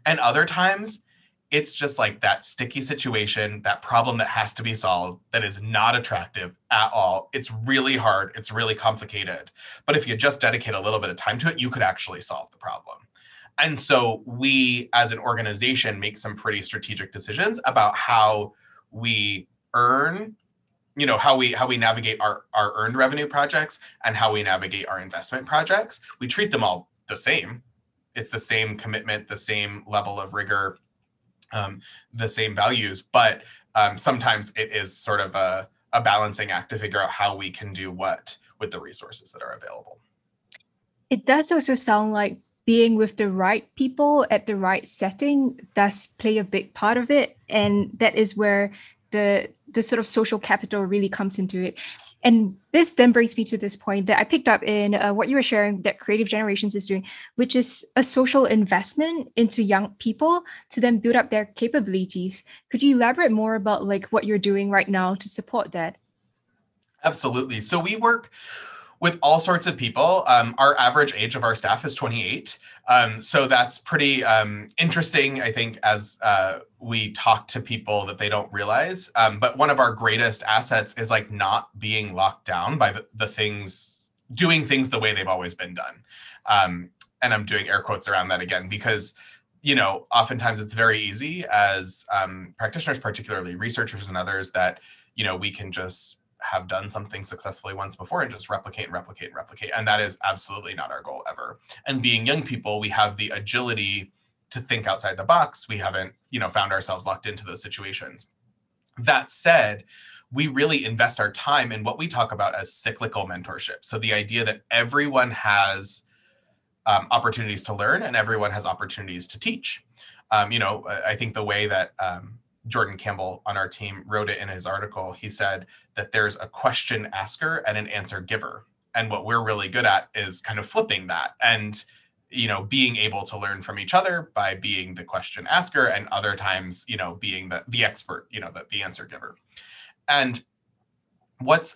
And other times, it's just like that sticky situation, that problem that has to be solved that is not attractive at all. It's really hard. It's really complicated. But if you just dedicate a little bit of time to it, you could actually solve the problem. And so we, as an organization, make some pretty strategic decisions about how we earn, how we navigate our earned revenue projects and how we navigate our investment projects. We treat them all the same. It's the same commitment, the same level of rigor, the same values, but sometimes it is sort of a balancing act to figure out how we can do what with the resources that are available. It does also sound like being with the right people at the right setting does play a big part of it. And that is where the sort of social capital really comes into it. And this then brings me to this point that I picked up in what you were sharing that Creative Generations is doing, which is a social investment into young people to then build up their capabilities. Could you elaborate more about like what you're doing right now to support that? Absolutely. So we work with all sorts of people. Our average age of our staff is 28. So that's pretty interesting, I think, as we talk to people that they don't realize. But one of our greatest assets is like not being locked down by the things, doing things the way they've always been done. And I'm doing air quotes around that again, because oftentimes it's very easy as practitioners, particularly researchers and others, that, we can just have done something successfully once before and just replicate and replicate and replicate. And that is absolutely not our goal ever. And being young people, we have the agility to think outside the box. We haven't, found ourselves locked into those situations. That said, we really invest our time in what we talk about as cyclical mentorship. So the idea that everyone has opportunities to learn and everyone has opportunities to teach. I think the way that Jordan Campbell on our team wrote it in his article, he said that there's a question asker and an answer giver. And what we're really good at is kind of flipping that and, being able to learn from each other by being the question asker and other times, being the expert, the answer giver. And what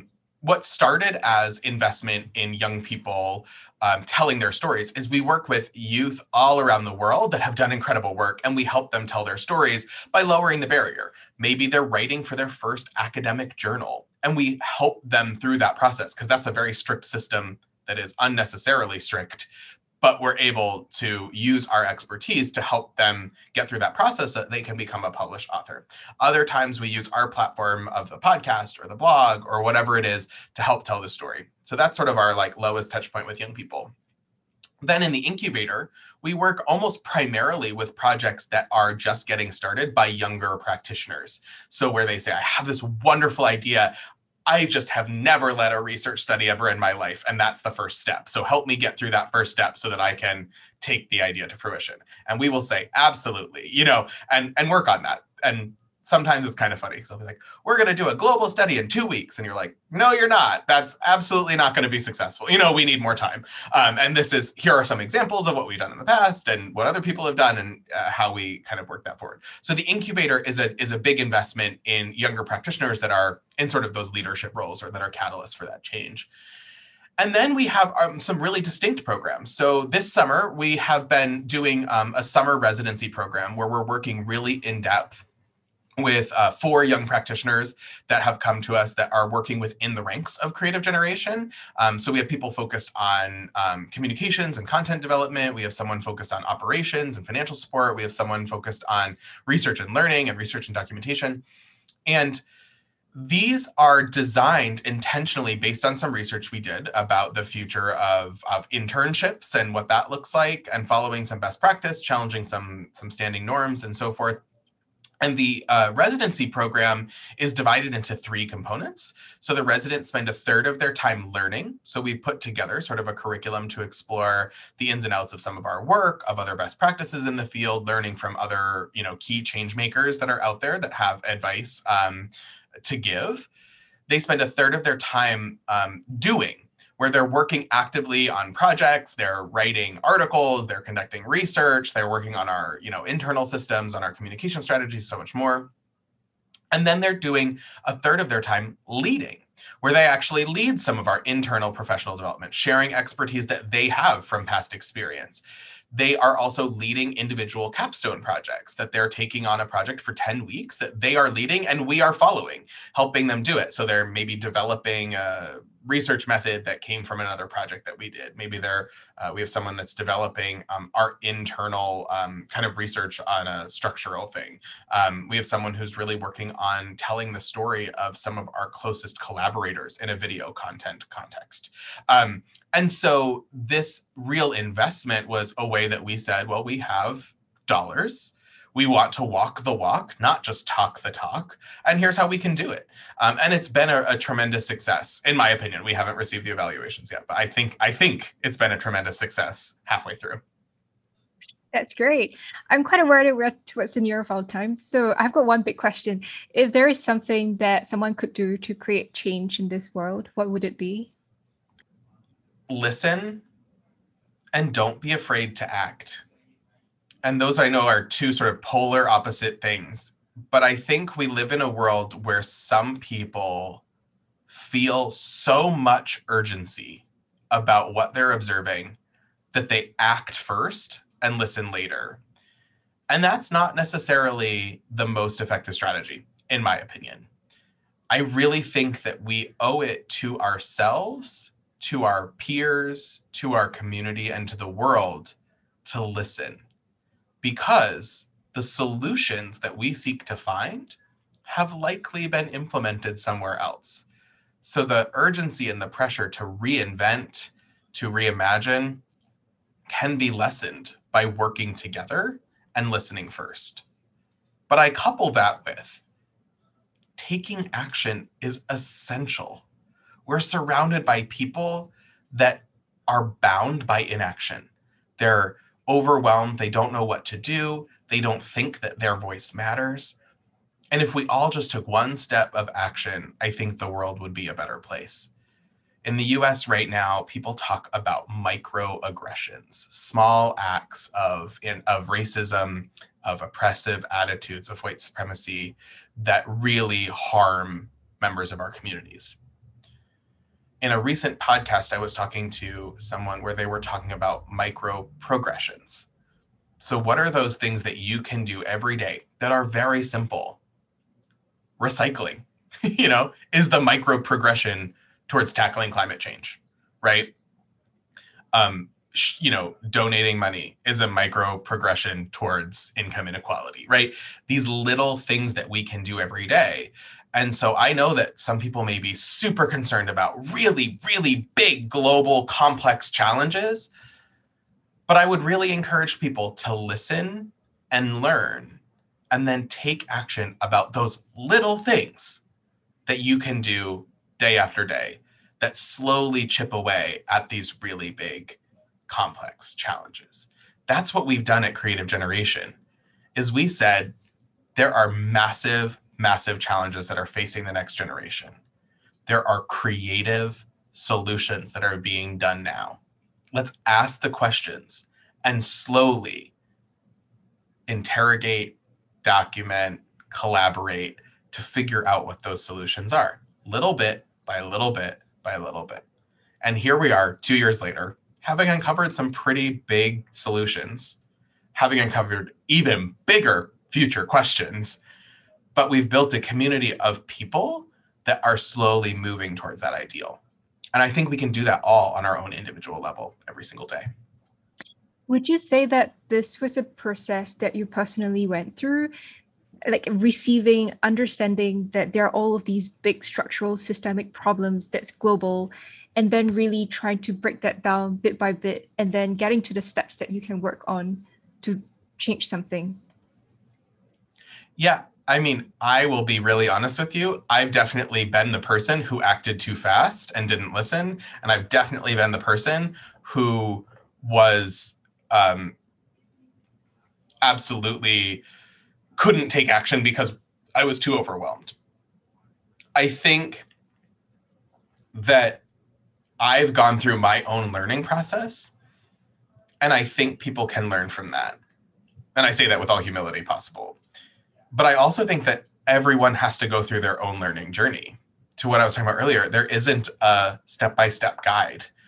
started as investment in young people telling their stories is we work with youth all around the world that have done incredible work, and we help them tell their stories by lowering the barrier. Maybe they're writing for their first academic journal, and we help them through that process because that's a very strict system that is unnecessarily strict, but we're able to use our expertise to help them get through that process so that they can become a published author. Other times we use our platform of the podcast or the blog or whatever it is to help tell the story. So that's sort of our lowest touch point with young people. Then in the incubator, we work almost primarily with projects that are just getting started by younger practitioners. So where they say, I have this wonderful idea. I just have never led a research study ever in my life. And that's the first step. So help me get through that first step so that I can take the idea to fruition. And we will say, absolutely, and work on that. And sometimes it's kind of funny because I'll be like, we're going to do a global study in 2 weeks. And you're like, no, you're not. That's absolutely not going to be successful. We need more time. And here are some examples of what we've done in the past and what other people have done and how we kind of work that forward. So the incubator is a big investment in younger practitioners that are in sort of those leadership roles or that are catalysts for that change. And then we have some really distinct programs. So this summer, we have been doing a summer residency program where we're working really in depth with 4 young practitioners that have come to us that are working within the ranks of Creative Generation. So we have people focused on communications and content development. We have someone focused on operations and financial support. We have someone focused on research and learning and research and documentation. And these are designed intentionally based on some research we did about the future of internships and what that looks like, and following some best practice, challenging some standing norms and so forth. And the residency program is divided into 3 components. So the residents spend a third of their time learning. So we've put together sort of a curriculum to explore the ins and outs of some of our work, of other best practices in the field, learning from other, key change makers that are out there that have advice to give. They spend a third of their time doing, where they're working actively on projects, they're writing articles, they're conducting research, they're working on our, internal systems, on our communication strategies, so much more. And then they're doing a third of their time leading, where they actually lead some of our internal professional development, sharing expertise that they have from past experience. They are also leading individual capstone projects that they're taking on a project for 10 weeks that they are leading and we are following, helping them do it. So they're maybe developing a research method that came from another project that we did. Maybe we have someone that's developing our internal kind of research on a structural thing. We have someone who's really working on telling the story of some of our closest collaborators in a video content context. And so this real investment was a way that we said, well, we have dollars. We want to walk the walk, not just talk the talk. And here's how we can do it. And it's been a tremendous success, in my opinion. We haven't received the evaluations yet, but I think it's been a tremendous success halfway through. That's great. I'm quite aware that we're towards the near of our time. So I've got one big question. If there is something that someone could do to create change in this world, what would it be? Listen and don't be afraid to act. And those I know are two sort of polar opposite things. But I think we live in a world where some people feel so much urgency about what they're observing that they act first and listen later. And that's not necessarily the most effective strategy, in my opinion. I really think that we owe it to ourselves, to our peers, to our community, and to the world to listen. Because the solutions that we seek to find have likely been implemented somewhere else. So the urgency and the pressure to reinvent, to reimagine, can be lessened by working together and listening first. But I couple that with taking action is essential. We're surrounded by people that are bound by inaction. They're overwhelmed. They don't know what to do. They don't think that their voice matters. And if we all just took one step of action, I think the world would be a better place. In the US right now, people talk about microaggressions, small acts of racism, of oppressive attitudes, of white supremacy that really harm members of our communities. In a recent podcast, I was talking to someone where they were talking about micro progressions. So what are those things that you can do every day that are very simple? Recycling, is the micro progression towards tackling climate change, right? Donating money is a micro progression towards income inequality, right? These little things that we can do every day. And so I know that some people may be super concerned about really, really big, global, complex challenges, but I would really encourage people to listen and learn and then take action about those little things that you can do day after day that slowly chip away at these really big, complex challenges. That's what we've done at Creative Generation, is we said there are massive challenges that are facing the next generation. There are creative solutions that are being done now. Let's ask the questions and slowly interrogate, document, collaborate to figure out what those solutions are, little bit by little bit by little bit. And here we are 2 years later, having uncovered some pretty big solutions, having uncovered even bigger future questions, but we've built a community of people that are slowly moving towards that ideal. And I think we can do that all on our own individual level every single day. Would you say that this was a process that you personally went through, like receiving, understanding that there are all of these big structural systemic problems that's global, and then really trying to break that down bit by bit, and then getting to the steps that you can work on to change something? Yeah. I mean, I will be really honest with you. I've definitely been the person who acted too fast and didn't listen. And I've definitely been the person who was absolutely couldn't take action because I was too overwhelmed. I think that I've gone through my own learning process, and I think people can learn from that. And I say that with all humility possible. But I also think that everyone has to go through their own learning journey. To what I was talking about earlier, there isn't a step-by-step guide.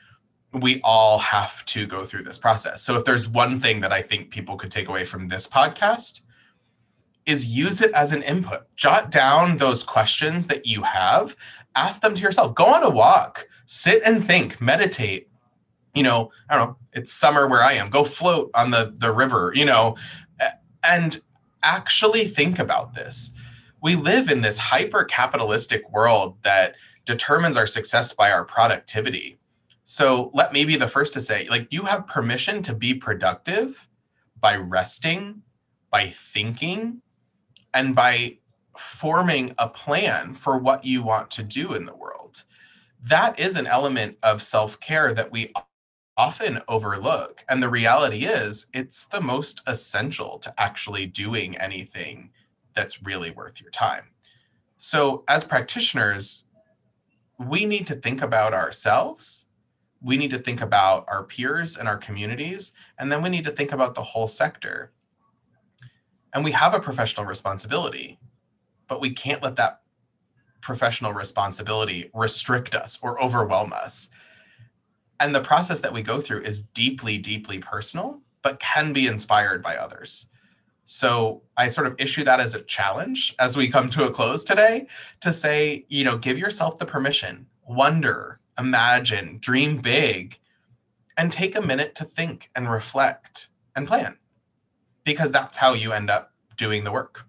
we all have to go through this process. So if there's one thing that I think people could take away from this podcast, is use it as an input. Jot down those questions that you have, ask them to yourself. Go on a walk, sit and think, meditate. I don't know, it's summer where I am. Go float on the river, and actually think about this. We live in this hyper-capitalistic world that determines our success by our productivity. So let me be the first to say, you have permission to be productive by resting, by thinking, and by forming a plan for what you want to do in the world. That is an element of self-care that we often overlook. And the reality is, it's the most essential to actually doing anything that's really worth your time. So as practitioners, we need to think about ourselves. We need to think about our peers and our communities, and then we need to think about the whole sector. And we have a professional responsibility, but we can't let that professional responsibility restrict us or overwhelm us. And the process that we go through is deeply, deeply personal, but can be inspired by others. So I sort of issue that as a challenge as we come to a close today to say, give yourself the permission, wonder, imagine, dream big, and take a minute to think and reflect and plan, because that's how you end up doing the work.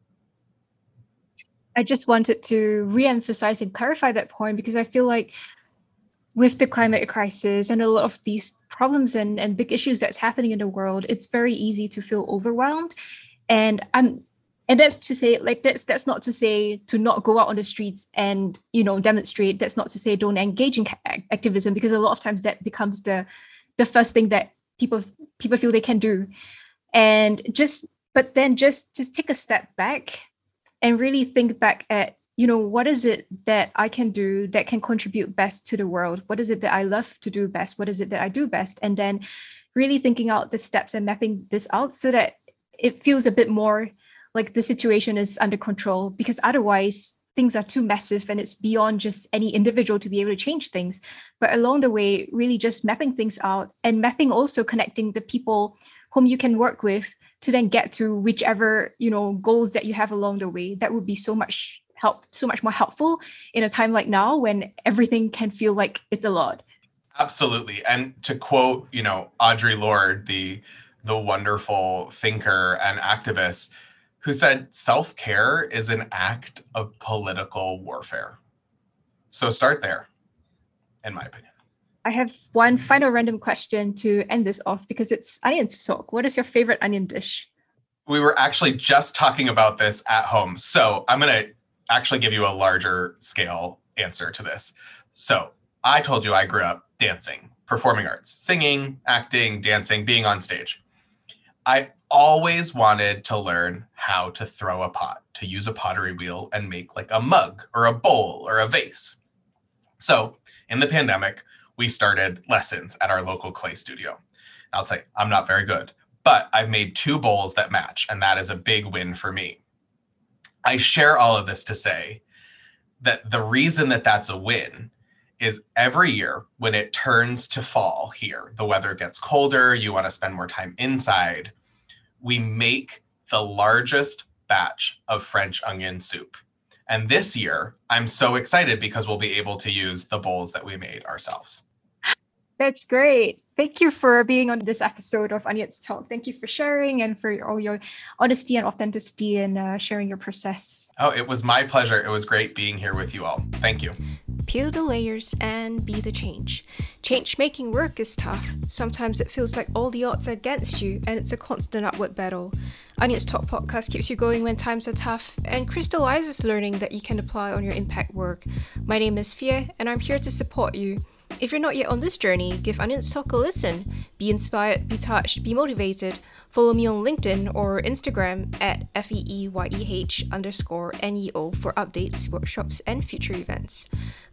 I just wanted to re-emphasize and clarify that point, because I feel like with the climate crisis and a lot of these problems and big issues that's happening in the world, it's very easy to feel overwhelmed. And that's to say, that's not to say to not go out on the streets and, demonstrate. That's not to say don't engage in activism, because a lot of times that becomes the first thing that people feel they can do. And just take a step back and really think back at, what is it that I can do that can contribute best to the world? What is it that I love to do best? What is it that I do best? And then really thinking out the steps and mapping this out so that it feels a bit more like the situation is under control, because otherwise things are too massive and it's beyond just any individual to be able to change things. But along the way, really just mapping things out, and mapping also connecting the people whom you can work with to then get to whichever, goals that you have along the way. That would be so much more helpful in a time like now when everything can feel like it's a lot. Absolutely. And to quote, Audre Lorde, the wonderful thinker and activist, who said self-care is an act of political warfare. So start there, in my opinion. I have one final random question to end this off, because it's onion talk. What is your favorite onion dish? We were actually just talking about this at home. So I'm going to actually give you a larger scale answer to this. So I told you I grew up dancing, performing arts, singing, acting, dancing, being on stage. I always wanted to learn how to throw a pot, to use a pottery wheel and make a mug or a bowl or a vase. So in the pandemic, we started lessons at our local clay studio. I'll say I'm not very good, but I've made 2 bowls that match, and that is a big win for me. I share all of this to say that the reason that that's a win is every year when it turns to fall here, the weather gets colder, you want to spend more time inside, we make the largest batch of French onion soup. And this year, I'm so excited because we'll be able to use the bowls that we made ourselves. That's great. Thank you for being on this episode of Onions Talk. Thank you for sharing and for all your honesty and authenticity and sharing your process. Oh, it was my pleasure. It was great being here with you all. Thank you. Peel the layers and be the change. Change-making work is tough. Sometimes it feels like all the odds are against you and it's a constant upward battle. Onions Talk podcast keeps you going when times are tough and crystallizes learning that you can apply on your impact work. My name is Fia and I'm here to support you. If you're not yet on this journey, give Onions Talk a listen. Be inspired, be touched, be motivated. Follow me on LinkedIn or Instagram at FEEYEH_NEO for updates, workshops, and future events.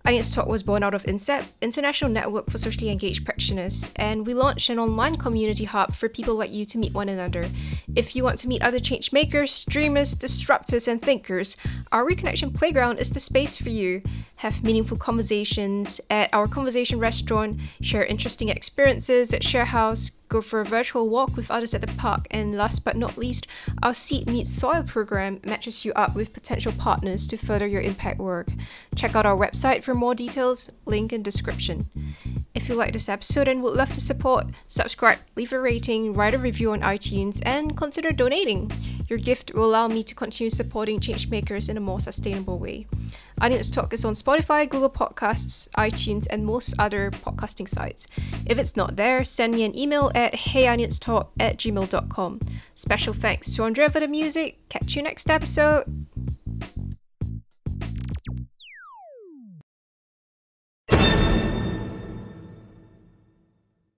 Audience Talk was born out of INSEP, International Network for Socially Engaged Practitioners, and we launched an online community hub for people like you to meet one another. If you want to meet other change makers, dreamers, disruptors, and thinkers, our Reconnection Playground is the space for you. Have meaningful conversations at our conversation restaurant, share interesting experiences at Share House, go for a virtual walk with others at the park, and last but not least, our Seed Meets Soil program matches you up with potential partners to further your impact work. Check out our website for more details, link in description. If you like this episode and would love to support, subscribe, leave a rating, write a review on iTunes, and consider donating. Your gift will allow me to continue supporting changemakers in a more sustainable way. Audience Talk is on Spotify, Google Podcasts, iTunes, and most other podcasting sites. If it's not there, send me an email at heyaudiencetalk@gmail.com. Special thanks to Andrea for the music. Catch you next episode.